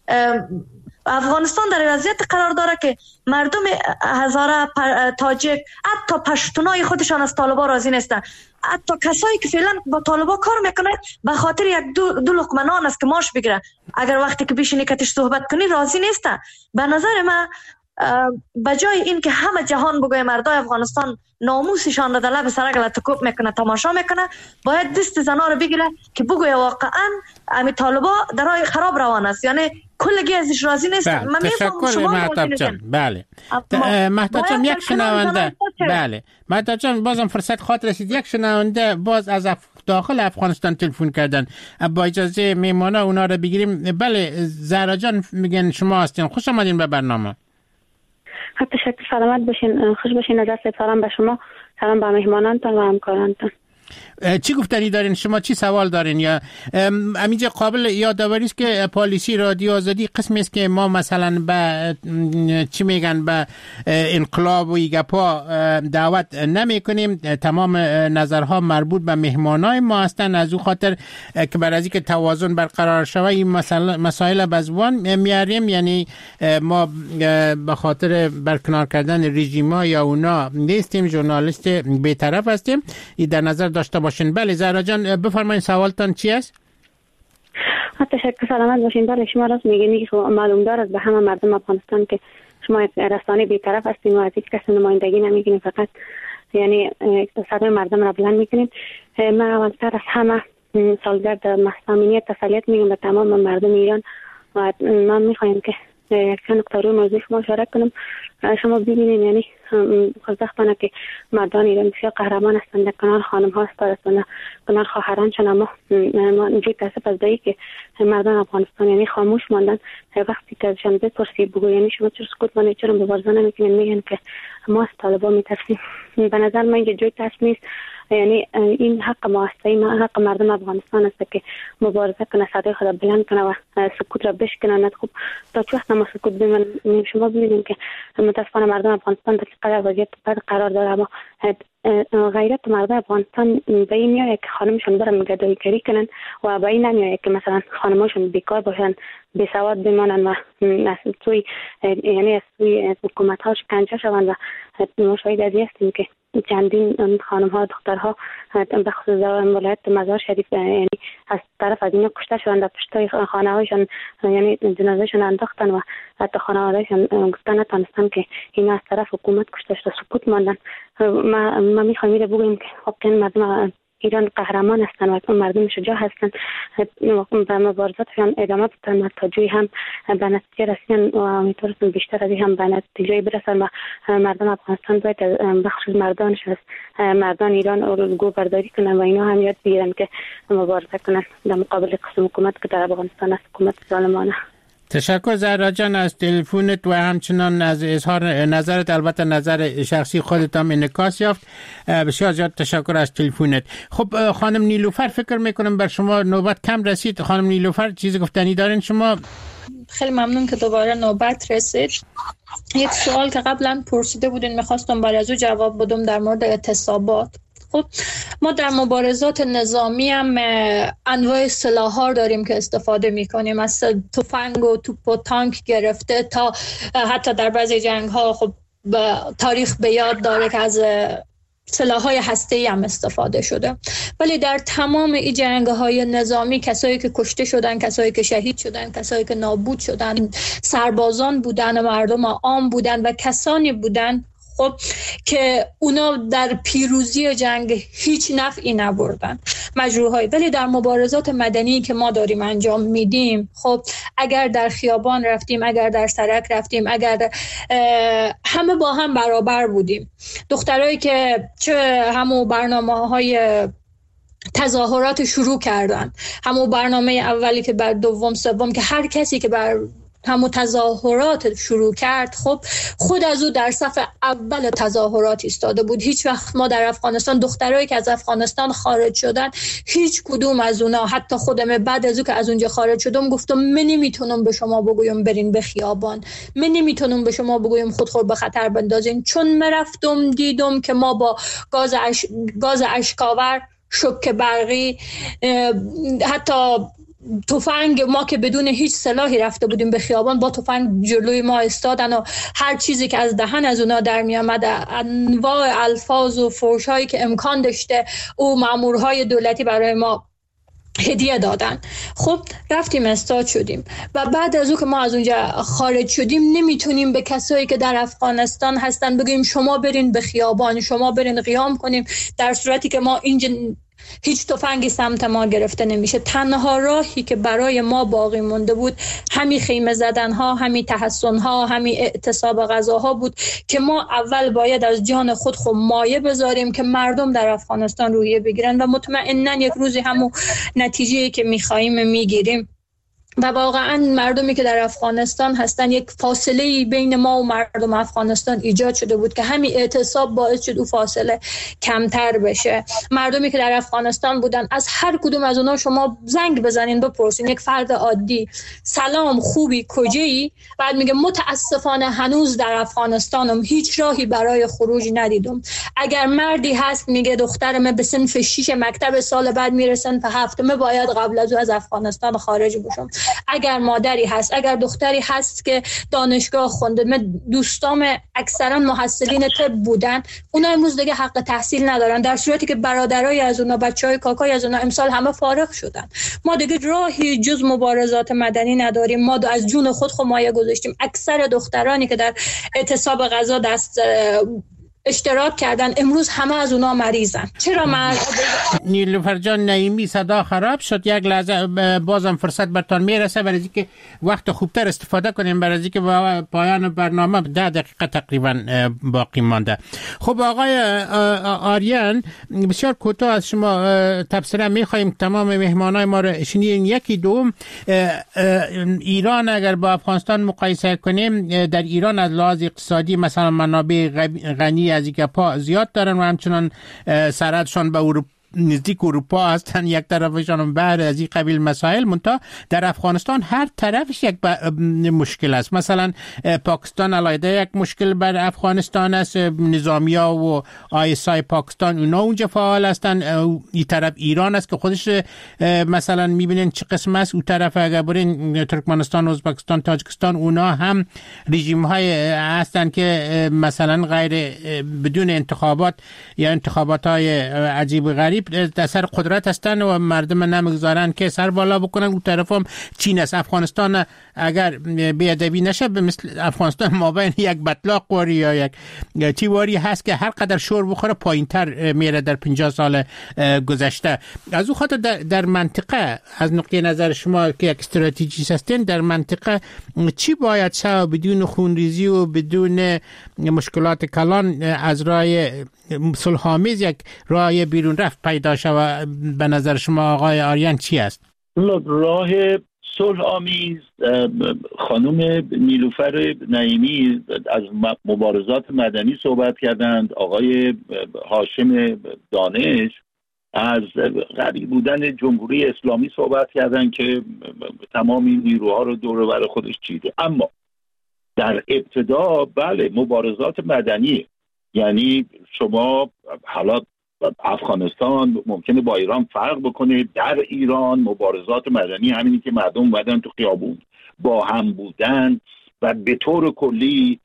افغانستان در وضعیت قرار داره که مردم هزاره، تاجیک، حتی پشتونای خودشان از طالبا راضی نیستن. حتی کسایی که فعلا با طالبا کار میکنه به خاطر یک دو, دو لقمه نان است که ماش بگیره، اگر وقتی که بشینی کتش صحبت کنی راضی نیستن. به نظر من بجای این که همه جهان بگوی مردای افغانستان ناموسشان را در لب سرک لطوکوب میکنه، تماشا میکنه، باید دست زنا رو بگیره که بگوی واقعا امی طالبا در راه خراب روان است، یعنی کلگی ازش راضی نیست. من تشکر مهتاب جان. بله مهتاب جان یک شنونده. بله مهتاب جان بازم فرصت خاطر رسید. یک شنونده باز از اف... داخل افغانستان تلفن کردن، با اجازه میمانا اونا رو بگیریم. بله زهرا جان میگن شما هستین، خوش آمدین به برنامه. خب تشکر، سلامت باشین، خوش باشین. از سلام به شما، سلام به مهمانانتان و همکارانتان. چی گفتنی دارین شما؟ چی سوال دارین؟ یا همینجا قابل یادآوری است که پالیسی رادیو آزادی قسمی است که ما مثلا به چی میگن به انقلاب و گپا دعوت نمی کنیم. تمام نظرها مربوط به مهمانای ما هستند، از او خاطر که برای از اینکه توازن برقرار شود این مسائل مسائل به زبان میاریم. یعنی ما به خاطر برکنار کردن رژیم‌ها یا اونا نیستیم، ژورنالیست بی‌طرف هستیم. این در نظر داشته باشین. بله زهرا جان بفرمایید سوالتان چی است؟ تشکر، سلامت باشین. بله شما راست میگین که معلوم داره به همه مردم افغانستان که شما یک رسانه بی‌طرف هستین و از هیچ کس نمایندگی نمیکنین، فقط یعنی صدای مردم را بلند میکنین. من اولتر از همه سالگرد مهسا امینی تسلیت میگم به تمام مردم ایران و من میخوایم که یک چند نکته روی موضوع شما اشاره کنم. شما ببینید یعنی خوشبختانه که مردان ایران بسیار قهرمان هستند، در کنار خانم ها هستند، کنار خواهرانشان. اما ما اینجوری تاسف از دایی که مردان افغانستان یعنی خاموش ماندن. وقتی که ازشان بپرسی بگو یعنی شما چرا سکوت مانید، چرا مبارزه نمیکنید، میگن که ما از طالبان میترسیم. به نظر من اینجا جوی ترس نیست. یعنی این حق ما است، این حق مردم افغانستان است که مبارزه کنه، صدای خود بلند کنه و سکوت را بشکنه. نه خب تا چه وقت ما سکوت بمانیم؟ شما ببینید که متاسفانه مردم افغانستان در قرار وضعیت بد قرار داره، اما غیرت مردم افغانستان به این میاد که خانمشون برن گداییگری کنن و به این نمیاد که مثلا خانماشون بیکار باشن، بی سواد بمانن و از سوی یعنی از سوی حکومت ها شکنجه شوند. و ما شاهد از این هستیم که چندین خانم ها دخترها به خصوص در ولایت مزار شریف یعنی از طرف از اینا کشته شدن، در پشتای خانه هایشان یعنی جنازهشان انداختن و حتی خانوادهشان گفتن نتانستن که اینا از طرف حکومت کشته شده، سکوت ماندن. ما ما میخوایم اینو بگوییم که واقعا مردم ایران قهرمان هستن و مردم شجاع هستن، به مبارزاتشان ادامه بدن تا جوی هم به نتیجه رسیدن و امیدوارم بیشتر از این هم به نتیجه برسن و مردم افغانستان باید بخصوص مردانش از مردان ایران الگو برداری کنن و اینا هم یاد بگیرن که مبارزه کنن در مقابل قسم حکومت که در افغانستان است، حکومت ظالمانه. تشکر زهرا جان از تلفنت و همچنان از اظهار نظرت. البته نظر شخصی خودت هم انعکاس یافت. بسیار زیاد تشکر از تلفنت. خب خانم نیلوفر فکر میکنم بر شما نوبت کم رسید. خانم نیلوفر چیزی گفتنی دارین شما؟ خیلی ممنون که دوباره نوبت رسید. یک سوال که قبلا پرسیده بودین میخواستم برای از او جواب بدم در مورد اعتصابات. خب ما در مبارزات نظامی هم انواع سلاح‌ها داریم که استفاده می‌کنیم، از تفنگ و توپ و تانک گرفته تا حتی در بعضی جنگ‌ها خب تاریخ به یاد داره که از سلاح‌های هسته‌ای هم استفاده شده. ولی در تمام این جنگ‌های نظامی کسایی که کشته شدن، کسایی که شهید شدن، کسایی که نابود شدن سربازان بودن، مردم عام بودن و کسانی بودن خب که اونا در پیروزی جنگ هیچ نفعی نبردن، مجروحای. ولی در مبارزات مدنی که ما داریم انجام میدیم، خب اگر در خیابان رفتیم، اگر در سرک رفتیم، اگر همه با هم برابر بودیم. دخترایی که چه همون برنامه‌های تظاهرات شروع کردن، همون برنامه اولی که بر دوم سوم که هر کسی که بر همون تظاهرات شروع کرد خب خود از او در صف اول تظاهرات ایستاده بود. هیچ وقت ما در افغانستان دخترایی که از افغانستان خارج شدن هیچ کدوم از اونا، حتی خودم بعد از او که از اونجا خارج شدم گفتم من نمیتونم به شما بگویم برین به خیابان، من نمیتونم به شما بگویم خودخور به خطر بندازین، چون من رفتم دیدم که ما با گاز اش... گاز اشکاور، شوک برقی، حتی تفنگ، ما که بدون هیچ سلاحی رفته بودیم به خیابان، با تفنگ جلوی ما استادن و هر چیزی که از دهن از اونا در می آمد، انواع الفاظ و فحشایی که امکان داشته او مامورهای دولتی برای ما هدیه دادن. خب رفتیم استاد شدیم و بعد از او که ما از اونجا خارج شدیم نمیتونیم به کسایی که در افغانستان هستن بگیم شما برین به خیابان، شما برین قیام کنیم، در صورتی که ما اینجا هیچ تفنگی سمت ما گرفته نمیشه. تنها راهی که برای ما باقی مونده بود همین خیمه زدن ها، همین تحصن ها، همین اعتصاب غذاها بود که ما اول باید از جان خود خود مایه بذاریم که مردم در افغانستان روحیه بگیرن و مطمئناً یک روزی همون نتیجه‌ای که می‌خوایم میگیریم. و واقعا مردمی که در افغانستان هستن، یک فاصله بین ما و مردم افغانستان ایجاد شده بود که همین اعتصاب باعث شد اون فاصله کمتر بشه. مردمی که در افغانستان بودن، از هر کدوم از اونها شما زنگ بزنین بپرسین، یک فرد عادی سلام خوبی کجایی، بعد میگه متاسفانه هنوز در افغانستانم، هیچ راهی برای خروج ندیدم. اگر مردی هست میگه دخترم به صنف شش مکتب سال بعد میرسن و هفتمه باید قبل از او از افغانستان خارج بشم. اگر مادری هست، اگر دختری هست که دانشگاه خونده، من دوستام اکثرا محصلین طب بودن، اونا امروز دیگه حق تحصیل ندارن، در صورتی که برادرای از اونا، بچهای کاکای از اونا امسال همه فارغ شدن. ما دیگه راهی جز مبارزات مدنی نداریم. ما از جون خود خمایه گذاشتیم. اکثر دخترانی که در اعتصاب غذا دست اشتراک کردن امروز همه از اونا مریضن. چرا من نیلوفر جان نعیمی صدا خراب شد، یک لحظه بازم فرصت برتان میرسه برای اینکه وقت خوبتر استفاده کنیم، برای اینکه پایان برنامه ده دقیقه تقریبا باقی مانده. خب آقای آریان، بسیار کوتاه از شما تبصره میخوایم، تمام مهمانای ما رو شنیدین. یکی دوم، ایران اگر با افغانستان مقایسه کنیم، در ایران از لحاظ اقتصادی مثلا منابع غنی از اینکه پا زیاد دارن و همچنان سرحدشان به اروپا نزدیک اروپا هستن، یک طرفشان بحر، از این قبیل مسائل. منتها در افغانستان هر طرفش یک مشکل است. مثلا پاکستان علیه یک مشکل بر افغانستان است، نظامیا و آی اس آی پاکستان اونا اونجا فعال هستن. این طرف ایران است که خودش مثلا میبینین چه قسم است. اون طرف اگر برین ترکمنستان، ازبکستان، تاجیکستان، اونا هم رژیم های هستن که مثلا غیر بدون انتخابات یا انتخابات های عجیب و غریب در سر قدرت هستن و مردم نمیگذارن که سر بالا بکنن. اون طرف هم چین است. افغانستان اگر بی‌ادبی نشه به مثل افغانستان مابین یک بطلاق واری یا یک چی واری هست که هر قدر شور بخوره پایین تر میره در پنجاه سال گذشته. از اون خاطر در, در منطقه، از نقطه نظر شما که یک استراتژیست هستین، در منطقه چی باید شود بدون خونریزی و بدون مشکلات کلان از راه صلح‌آمیز یک راه بیرون رفت پیدا شود؟ به نظر شما آقای آریان چی است؟ راه صلح‌آمیز، خانم نیلوفر نعیمی از مبارزات مدنی صحبت کردند، آقای هاشم دانش از قوی بودن جمهوری اسلامی صحبت کردند که تمام این نیروها رو دور و بر خودش چیده. اما در ابتدا بله مبارزات مدنی، یعنی شما حالا افغانستان ممکنه با ایران فرق بکنه، در ایران مبارزات مدنی همینی که مردم اومدن تو خیابون با هم بودن و به طور کلی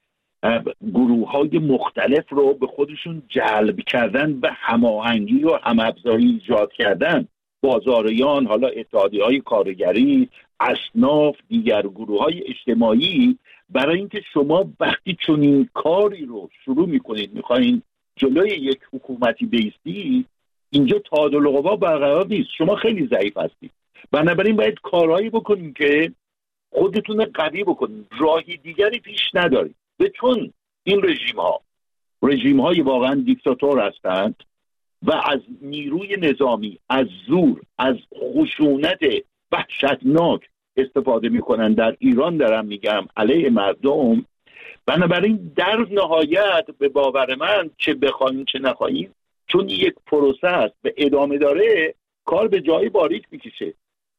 گروه‌های مختلف رو به خودشون جلب کردن، به هماهنگی و هم‌افزایی ایجاد کردن. بازاریان، حالا اتحادیه‌های کارگری، اصناف، دیگر گروه‌های اجتماعی، برای اینکه شما وقتی چنین کاری رو شروع می‌کنید، می‌خواید جلوی یک حکومتی بیستی، اینجا تعادل قوا برقرار نیست، شما خیلی ضعیف هستید. بنابراین باید کارهایی بکنید که خودتون قوی بکنید، راهی دیگری پیش ندارید. به چون این رژیم ها رژیم های واقعا دیکتاتور هستند و از نیروی نظامی، از زور، از خشونت وحشتناک استفاده میکنن. در ایران دارم میگم علیه مردم. بنابراین در نهایت به باور من چه بخوایم چه نخواهیم، چون یک پروسه است به ادامه داره، کار به جای باریک میکشه.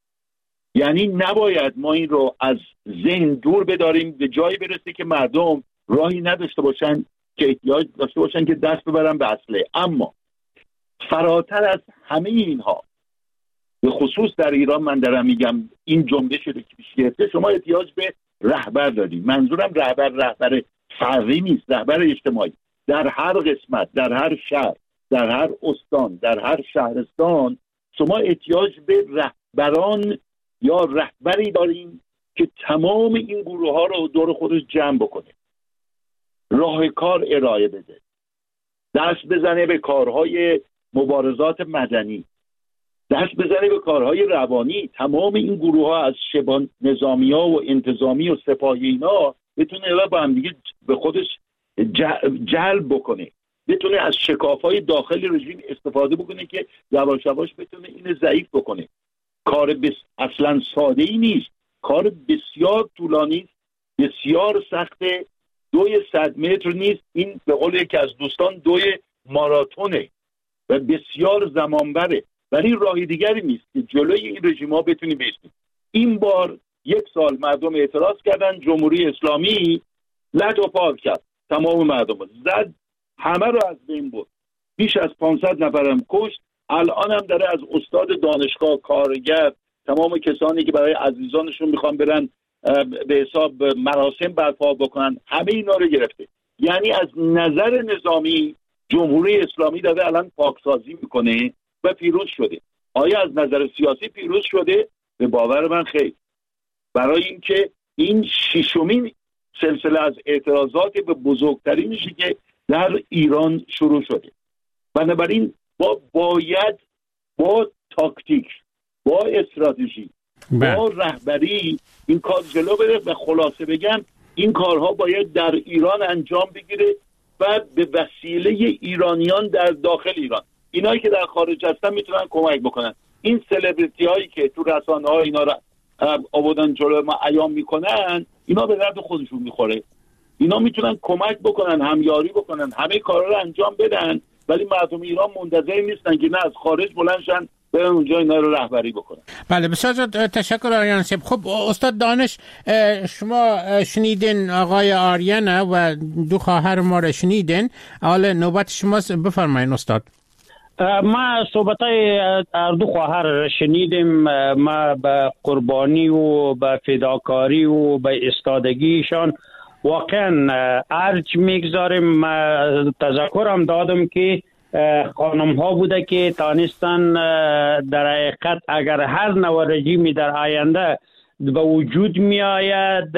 یعنی نباید ما این رو از ذهن دور بداریم به جایی برسه که مردم راهی نداشته باشن که احتیاج داشته باشن که دست ببرن به اسلحه. اما فراتر از همه اینها، به خصوص در ایران من دارم میگم، این جنبش رو که پیش گرفته، شما احتیاج به رهبر دارید. منظورم رهبر رهبر فردی نیست، رهبر اجتماعی. در هر قسمت، در هر شهر، در هر استان، در هر شهرستان شما احتیاج به رهبران یا رهبری داریم که تمام این گروه ها رو دور خودش جمع بکنه، راه کار ارائه بده، دست بزنه به کارهای مبارزات مدنی، دست بزنه به کارهای روانی. تمام این گروه ها از شبان نظامی ها و انتظامی و سپاهی اینا بتونه با هم دیگه به خودش جلب بکنه، بتونه از شکافهای داخل رژیم استفاده بکنه که یواش یواش بتونه اینو ضعیف بکنه. کار بس اصلا ساده ای نیست. کار بسیار طولانی است، بسیار سخته، دوی صد متر نیست، این به قول یکی از دوستان دوی ماراتونه و بسیار زمان بره، ولی راهی دیگری نیست که جلوی این رژیم ها بتونیم بایستیم. این بار یک سال مردم اعتراض کردن، جمهوری اسلامی لد و پار کرد، تمام مردم زد، همه رو از بین برد، بیش از پانصد نفرم کشت. الان هم داره از استاد دانشگاه، کارگر، تمام کسانی که برای عزیزانشون میخوان برن به حساب مراسم برپا بکنن، همه اینا رو گرفته. یعنی از نظر نظامی جمهوری اسلامی داره الان پاکسازی میکنه و پیروز شده. آیا از نظر سیاسی پیروز شده؟ به باور من خیر. برای اینکه این ششمین سلسله از اعتراضات به بزرگترینشی که در ایران شروع شده. بنابراین با باید با تاکتیک، با استراتژی، با رهبری این کار جلو بره و خلاصه بگم این کارها باید در ایران انجام بگیره و به وسیله ایرانیان در داخل ایران، اینایی که در خارج هستن میتونن کمک بکنن. این سلبریتی هایی که تو رسانه ها اینا رو آوردن جلو ما عیان میکنن، اینا به درد خودشون میخوره. اینا میتونن کمک بکنن، همیاری بکنن، همه کارا رو انجام بدن، ولی مردم ایران منتظر نیستن که نه از خارج بلندشن برن اونجا اینا رو رهبری بکنن. بله بسیار تشکر آریان صاحب. خب استاد دانش، شما شنیدین آقای آریان و دو خواهر ما رو شنیدین، حالا نوبت شماست، بفرمایید استاد. ما صحبتای دو خواهر شنیدیم، ما به قربانی و به فداکاری و به استادگیشان واقعا ارج میگذاریم. تذکرم دادم که خانم ها بوده که تانستن در حقیقت اگر هر نوع رژیمی در آینده به وجود می آید،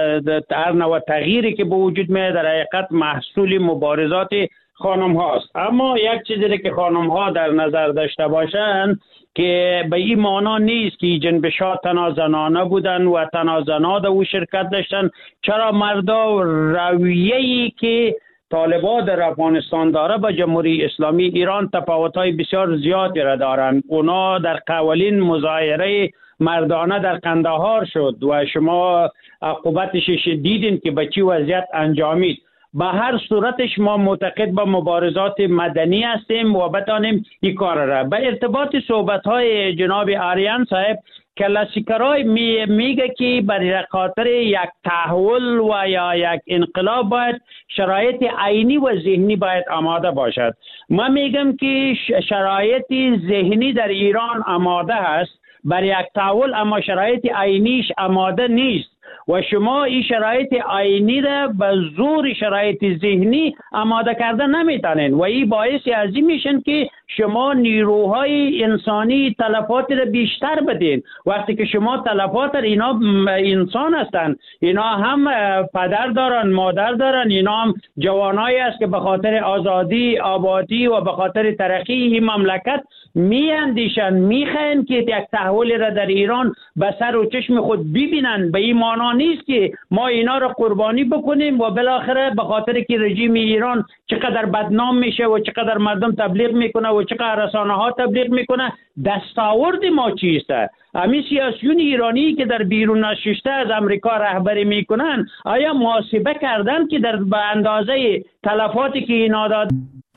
هر نوع تغییری که به وجود می آید در حقیقت محصول مبارزات خانم هاست. اما یک چیزی که خانم ها در نظر داشته باشند که به این معنا نیست که جنبشات تنها زنانه بودن و تنها زنان در او شرکت داشتن. چرا مردا رویه‌ای که طالبان در افغانستان داره با جمهوری اسلامی ایران تفاوت‌های بسیار زیادی را دارند. اونا در قوالین مظاهره مردانه در قندهار شد و شما عقوبتش دیدین که به چی وضعیت انجامید. به هر صورتش ما معتقد به مبارزات مدنی هستیم و بتانیم این کار را. به ارتباط صحبت‌های جناب آریان صاحب، کلاسیکرای می میگه که برای خاطر یک تحول و یا یک انقلاب باید شرایط عینی و ذهنی باید آماده باشد. من میگم که شرایط ذهنی در ایران آماده است برای یک تحول، اما شرایط عینیش آماده نیست و شما این شرایط عینی را به زور شرایط ذهنی آماده کرده نمیتونین و این باعث از این میشن که شما نیروهای انسانی تلفات را بیشتر بدین. وقتی که شما تلفات را، اینا انسان هستن، اینا هم پدر دارن، مادر دارن، اینا هم جوانایی است که به خاطر آزادی، آبادی و به خاطر ترقی این مملکت می اندیشن، می خواهند که یک تحول را در ایران به سر و چشم خود ببینن. به این معنا نیست که ما اینا را قربانی بکنیم و بالاخره به خاطر که رژیم ایران چقدر بدنام میشه و چقدر مردم تبلیغ میکنه و چقدر رسانه ها تبلیغ میکنه، دستاورد ما چیست؟ همین سیاسیون ایرانی که در بیرون نشسته از امریکا رهبری میکنن، آیا محاسبه کردن که در به اندازه تلفاتی که اینا داد؟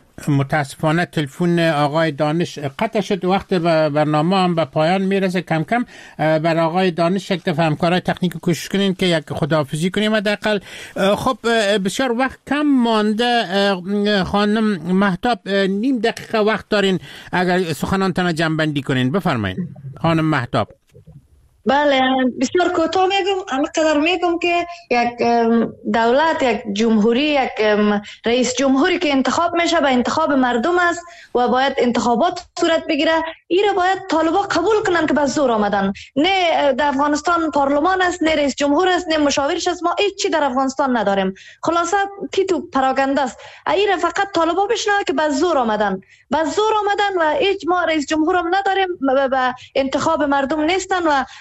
متاسفانه تلفن آقای دانش قطع شد، وقت برنامه هم به پایان میرسه. کم کم بر آقای دانش یک دفعه همکارای تکنیک کوشش کنین که یک خداحافظی کنیم حداقل. خب بسیار وقت کم مانده. خانم مهتاب نیم دقیقه وقت دارین اگر سخنانتان جمع کنین، بفرمایید خانم مهتاب. بله بسیار کوتاه میگم. همینقدر میگم که یک دولت، یک جمهوری، یک رئیس جمهوری که انتخاب میشه به انتخاب مردم است و باید انتخابات صورت بگیره. ایره باید طالبان قبول کنن که به زور آمدن. نه در افغانستان پارلمان است، نه رئیس جمهور است، نه مشاورش است. ما هیچ چی در افغانستان نداریم. خلاصه تیتو پراگنده است. ایره فقط طالبان بشنه که به زور آمدن، به زور آمدن و هیچ ما رئیس جمهور هم نداریم، به انتخاب مردم نیستن و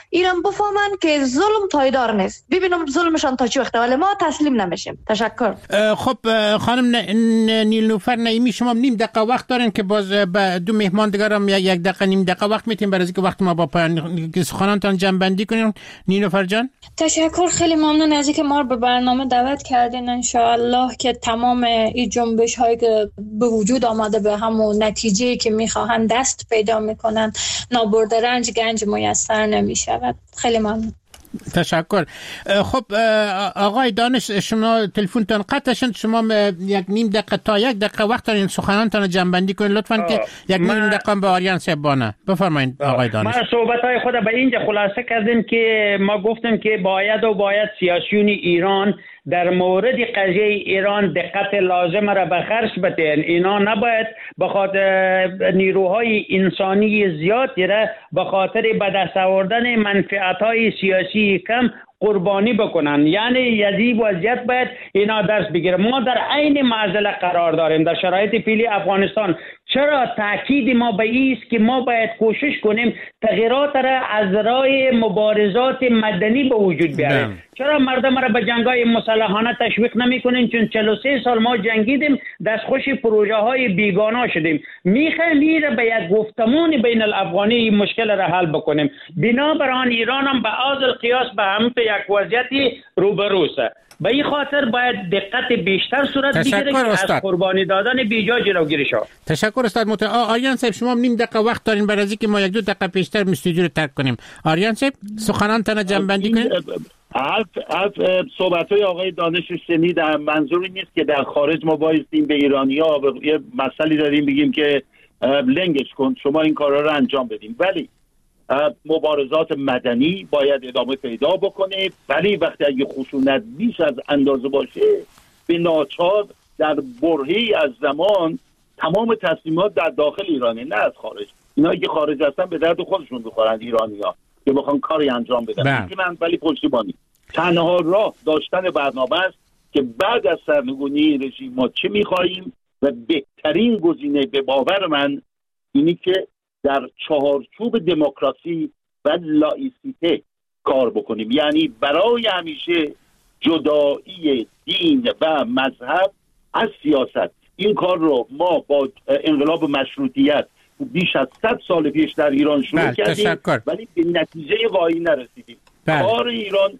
ایران بفهمن که ظلم پایدار نیست. ببینم ظلمشان تا چه وقت، ولی ما تسلیم نمیشیم. تشکر. خب خانم نیلوفر نعیمی، شما نیم دقیقه وقت دارین که باز به دو مهمان دیگر هم یک دقیقه نیم دقیقه وقت میتیم برای اینکه وقت ما با پایان سخنانتان جمع بندی کنیم. نیلوفر جان تشکر، خیلی ممنون از اینکه ما رو به برنامه دعوت کردین. ان شاء الله که تمام این جنبش هایی که به وجود آمده به همون نتیجه که میخواهن دست پیدا میکنن، نابرد رنج گنج میسر نمیشود. خیلی ممنون. تشکر. خب آقای دانش، شما تلفنتون قطع شد، شما یک نیم دقیقه تا یک دقیقه وقت دارین سخنانتان جمع بندی کنید لطفاً که یک نیم دقیقه به آریان صاحبانه بفرمایید. آقای دانش، ما صحبت‌های خود به اینجا خلاصه کردیم که ما گفتیم که باید و باید سیاسیون ایران در مورد قضیه ایران دقت لازم را به خرج بدهند. اینا نباید به خاطر نیروهای انسانی زیادی را به خاطر به دست آوردن منفعت‌های سیاسی کم قربانی بکنن. یعنی یزی وضعیت باید اینا درس بگیره. ما در عین معضله قرار داریم در شرایط فعلی افغانستان. چرا تاکید ما به این است که ما باید کوشش کنیم تغییرات را از راه مبارزات مدنی به وجود بیاریم؟ چرا مردم را به جنگ‌های مسلحانه تشویق نمی‌کنیم؟ چون چهل و سه سال ما جنگیدیم، دستخوش پروژه‌های بیگانه شدیم. می‌خوایم این را به یک گفتمان بین الافغانی مشکل را حل بکنیم. بنابراین ایران هم به عادل قیاس به هم یک وضعیتی روبروسه. به این خاطر باید دقت بیشتر صورت بگیره که از قربانی دادن بیجا جلوگیری شود. تشکر استاد محترم. آریان صاحب، شما نیم دقیقه وقت دارین برای اینکه ما یک دو دقیقه پیشتر استودیو رو ترک کنیم. آریان صاحب سخنانتون جمع بندی کنید. حرف حرف صحبت‌های آقای دانش شنیدم. منظوری نیست که در خارج ما بایستیم به ایرانی‌ها یه مسئله داریم بگیم که لنگش کن شما این کارا رو انجام بدیم، ولی مبارزات مدنی باید ادامه پیدا بکنه. ولی وقتی اگه خشونت بیش از اندازه باشه، به ناچار در برهه‌ای از زمان تمام تصمیمات در داخل ایرانه، نه از خارج. اینایی که خارج هستن به درد خودشون بخورن ایرانی‌ها که بخوان کاری انجام بدن میتونن، ولی پشتیبانی. تنها راه داشتن برنامه است که بعد از سرنگونی رژیم ما چه می‌خواهیم و بهترین گزینه به باور من اینی که در چهارچوب دموکراسی و لایسیته کار بکنیم. یعنی برای همیشه جدایی دین و مذهب از سیاست. این کار رو ما با انقلاب مشروطیت بیش از صد سال پیش در ایران شروع کردیم، ولی به نتیجه غایی نرسیدیم. بله. کار ایران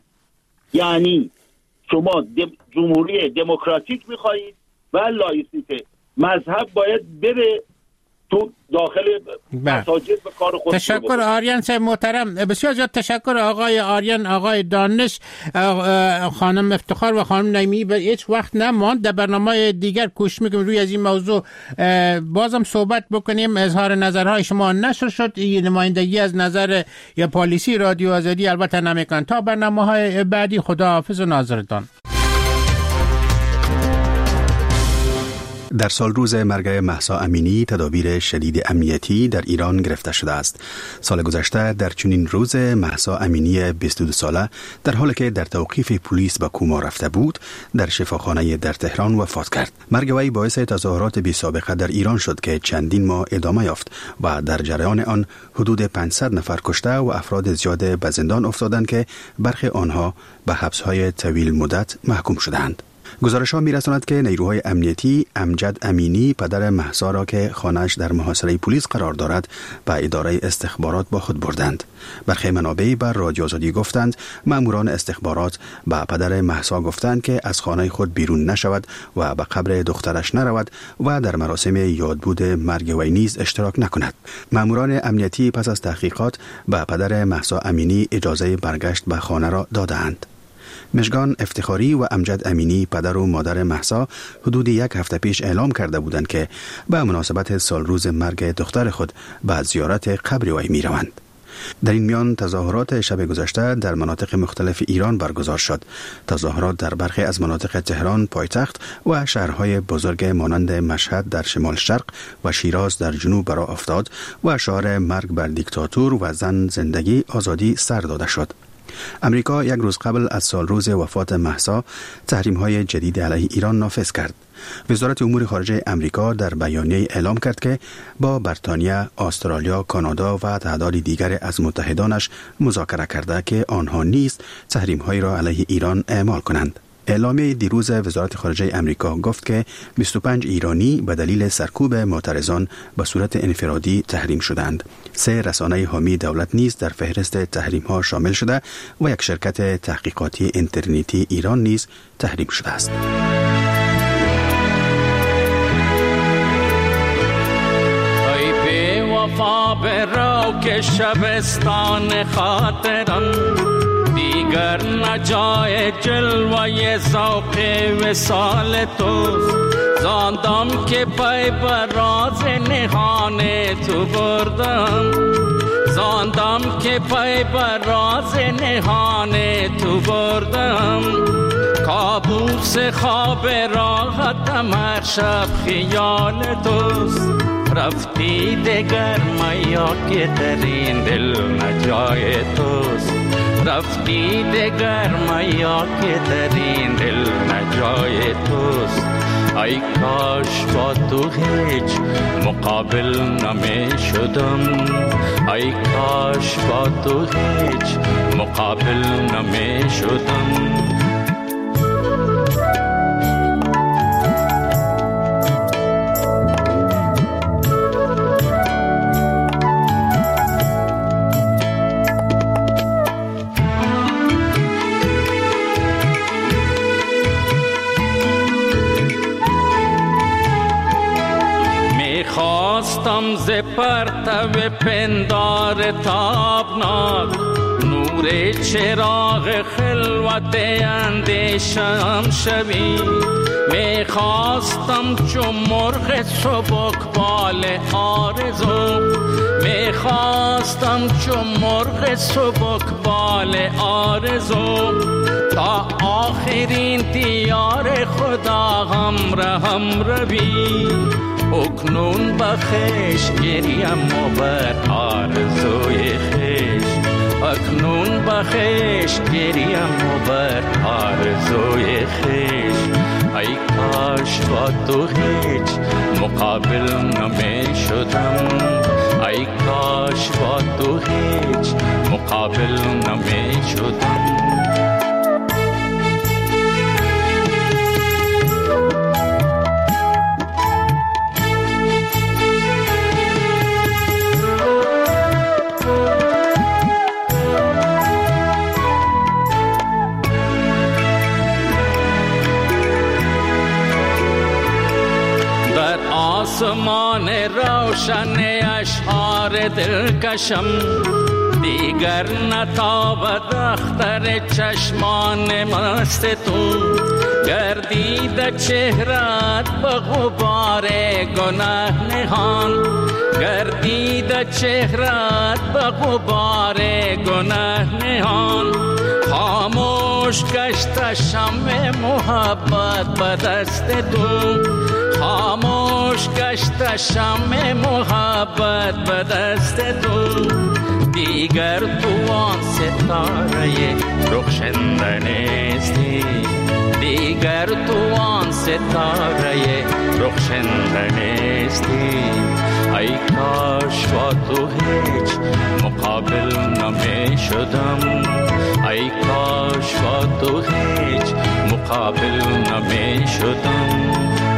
یعنی شما دم... جمهوری دموکراتیک میخواهید و لایسیته. مذهب باید بره تو داخل مساجد به کار خود. تشکر آریان صاحب محترم، بسیار زیاد تشکر آقای آریان، آقای دانش، خانم افتخار و خانم نعیمی. به هیچ وقت نماند، در برنامه دیگر کوشش میکنیم روی از این موضوع بازم صحبت بکنیم. اظهار نظرهای شما نشر شد، این نمایندگی از نظر یا پالیسی رادیو آزادی البته نمیکن. تا برنامه‌های بعدی خداحافظ و ناظرتان. در سال روز مرگ مهسا امینی تدابیر شدید امنیتی در ایران گرفته شده است. سال گذشته در چنین روز مهسا امینی بیست و دو ساله در حالی که در توقیف پلیس به کوما رفته بود در شفاخانه در تهران وفات کرد. مرگ وی باعث تظاهرات بی سابقه در ایران شد که چندین ماه ادامه یافت و در جریان آن حدود پانصد نفر کشته و افراد زیاد به زندان افتادند که برخی آنها به حبس‌های طویل مدت محکوم شدند. گزارش‌ها می‌رساند که نیروهای امنیتی امجد امینی پدر مهسا را که خانه‌اش در محاصره پلیس قرار دارد به اداره استخبارات با خود بردند. برخی منابع بر رادیو آزادی گفتند مأموران استخبارات به پدر مهسا گفتند که از خانه خود بیرون نشود و به قبر دخترش نرود و در مراسم یادبود مرگ وی نیز اشتراک نکند. مأموران امنیتی پس از تحقیقات به پدر مهسا امینی اجازه برگشت به خانه را دادند. مژگان افتخاری و امجد امینی پدر و مادر مهسا حدود یک هفته پیش اعلام کرده بودند که به مناسبت سال روز مرگ دختر خود به زیارت قبر وی می روند. در این میان تظاهرات شب گذشته در مناطق مختلف ایران برگزار شد. تظاهرات در برخی از مناطق تهران پایتخت و شهرهای بزرگ مانند مشهد در شمال شرق و شیراز در جنوب راه افتاد و شعار مرگ بر دیکتاتور و زن زندگی آزادی سر داده شد. امریکا یک روز قبل از سال روز وفات مهسا تحریم‌های جدید علیه ایران نافذ کرد. وزارت امور خارجه امریکا در بیانیه اعلام کرد که با بریتانیا، استرالیا، کانادا و تعداد دیگر از متحدانش مذاکره کرده که آنها نیز تحریم‌های را علیه ایران اعمال کنند. اعلامیه دیروز وزارت خارجه امریکا گفت که بیست و پنج ایرانی به دلیل سرکوب معترضان به صورت انفرادی تحریم شدند. سه رسانه حامی دولت نیز در فهرست تحریم ها شامل شده و یک شرکت تحقیقاتی اینترنتی ایران نیز تحریم شده است. ای بی وفا برو که شبستان خاطرم دیگر نجای جلوه ذوق وصال توست. زاندم که پی بر راز نهان تو بردم، زاندم که پی بر راز نهان تو بردم. کابوس خواب راحتم هر شب خیال توست. رفتی دگر میا که در این دل نجای توست. رفتی دگر میا که در این دل نجای توست. ای کاش با تو هیچ مقابل نمی شدم، ای کاش با تو هیچ مقابل نمی شدم. خواستم ز پرتو پندار تابناک نور چراغ خلوت اندیشم شوی. می خواستم چون مرغ سبکبال آرزو، می خواستم چون مرغ سبکبال آرزو. تا آخرین دیار خدا همراهم روی. اکنون بخش گریم و بر آرزوی خیش، اکنون بخش گریم و بر آرزوی خیش. ای کاش با تو هیچ مقابل نمی شدم، ای کاش با تو هیچ مقابل نمی شدم. آسمان روشن اشعار دلکشم دیگر نتابد اختر چشمان مست تو. گردید چهرت به غبار گناه نهان، گردید چهرت به غبار گناه نهان. خاموش گشت شمع محبت به دست تو، خاموش گشت شمع محبت به دست تو. دیگر تو آن ستاره رخشنده نیستی، دیگر تو آن ستاره رخشنده نیستی. ای کاش با تو هیچ مقابل نمی شدم، ای کاش با تو هیچ مقابل نمی شدم.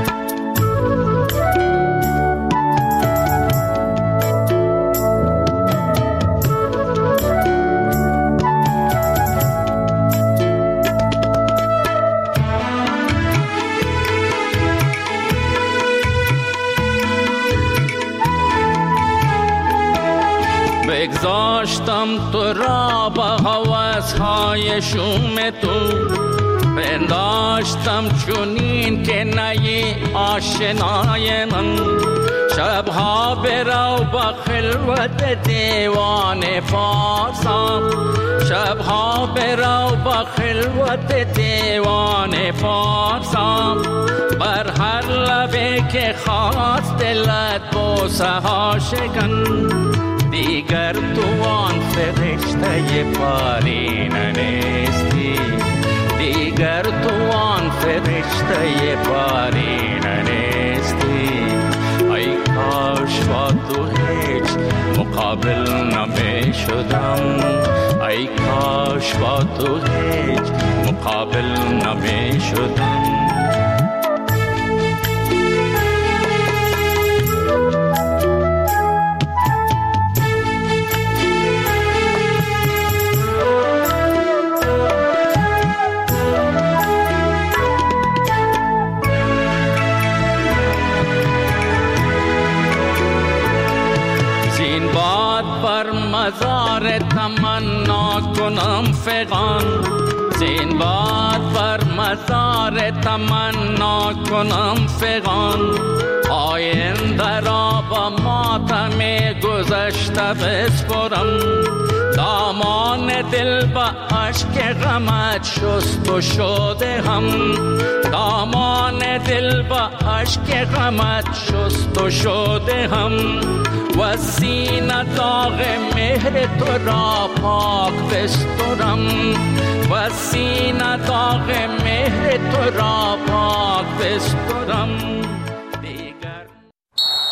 بگذاشتم تو را با هوس‌های شوم تو، پنداشتم چونین که نی آشنای من. شبها برو با خلوت دیوان فارسا، شبها برو با خلوت دیوان فارسا. بر هر لبه که خواست دلت بوسه ها شکن، دیگر تو آن فرشته پارین نیستی، دیگر تو آن فرشته پارین نیستی. ای کاش با تو هیچ مقابل نمی شدم، ای کاش با تو هیچ مقابل نمی شدم. مزار تمنا کنم فغان، زین باد بر مزار تمنا کنم فغان. آینده را با ماتم گذشته بسپرم، دامان دل با عشق غمت شست و شده هم، دامان دل با عشق غمت شست و شده هم. و سینه داغ مهر تو را پاک بسترم، و سینه داغ مهر تو را پاک بسترم.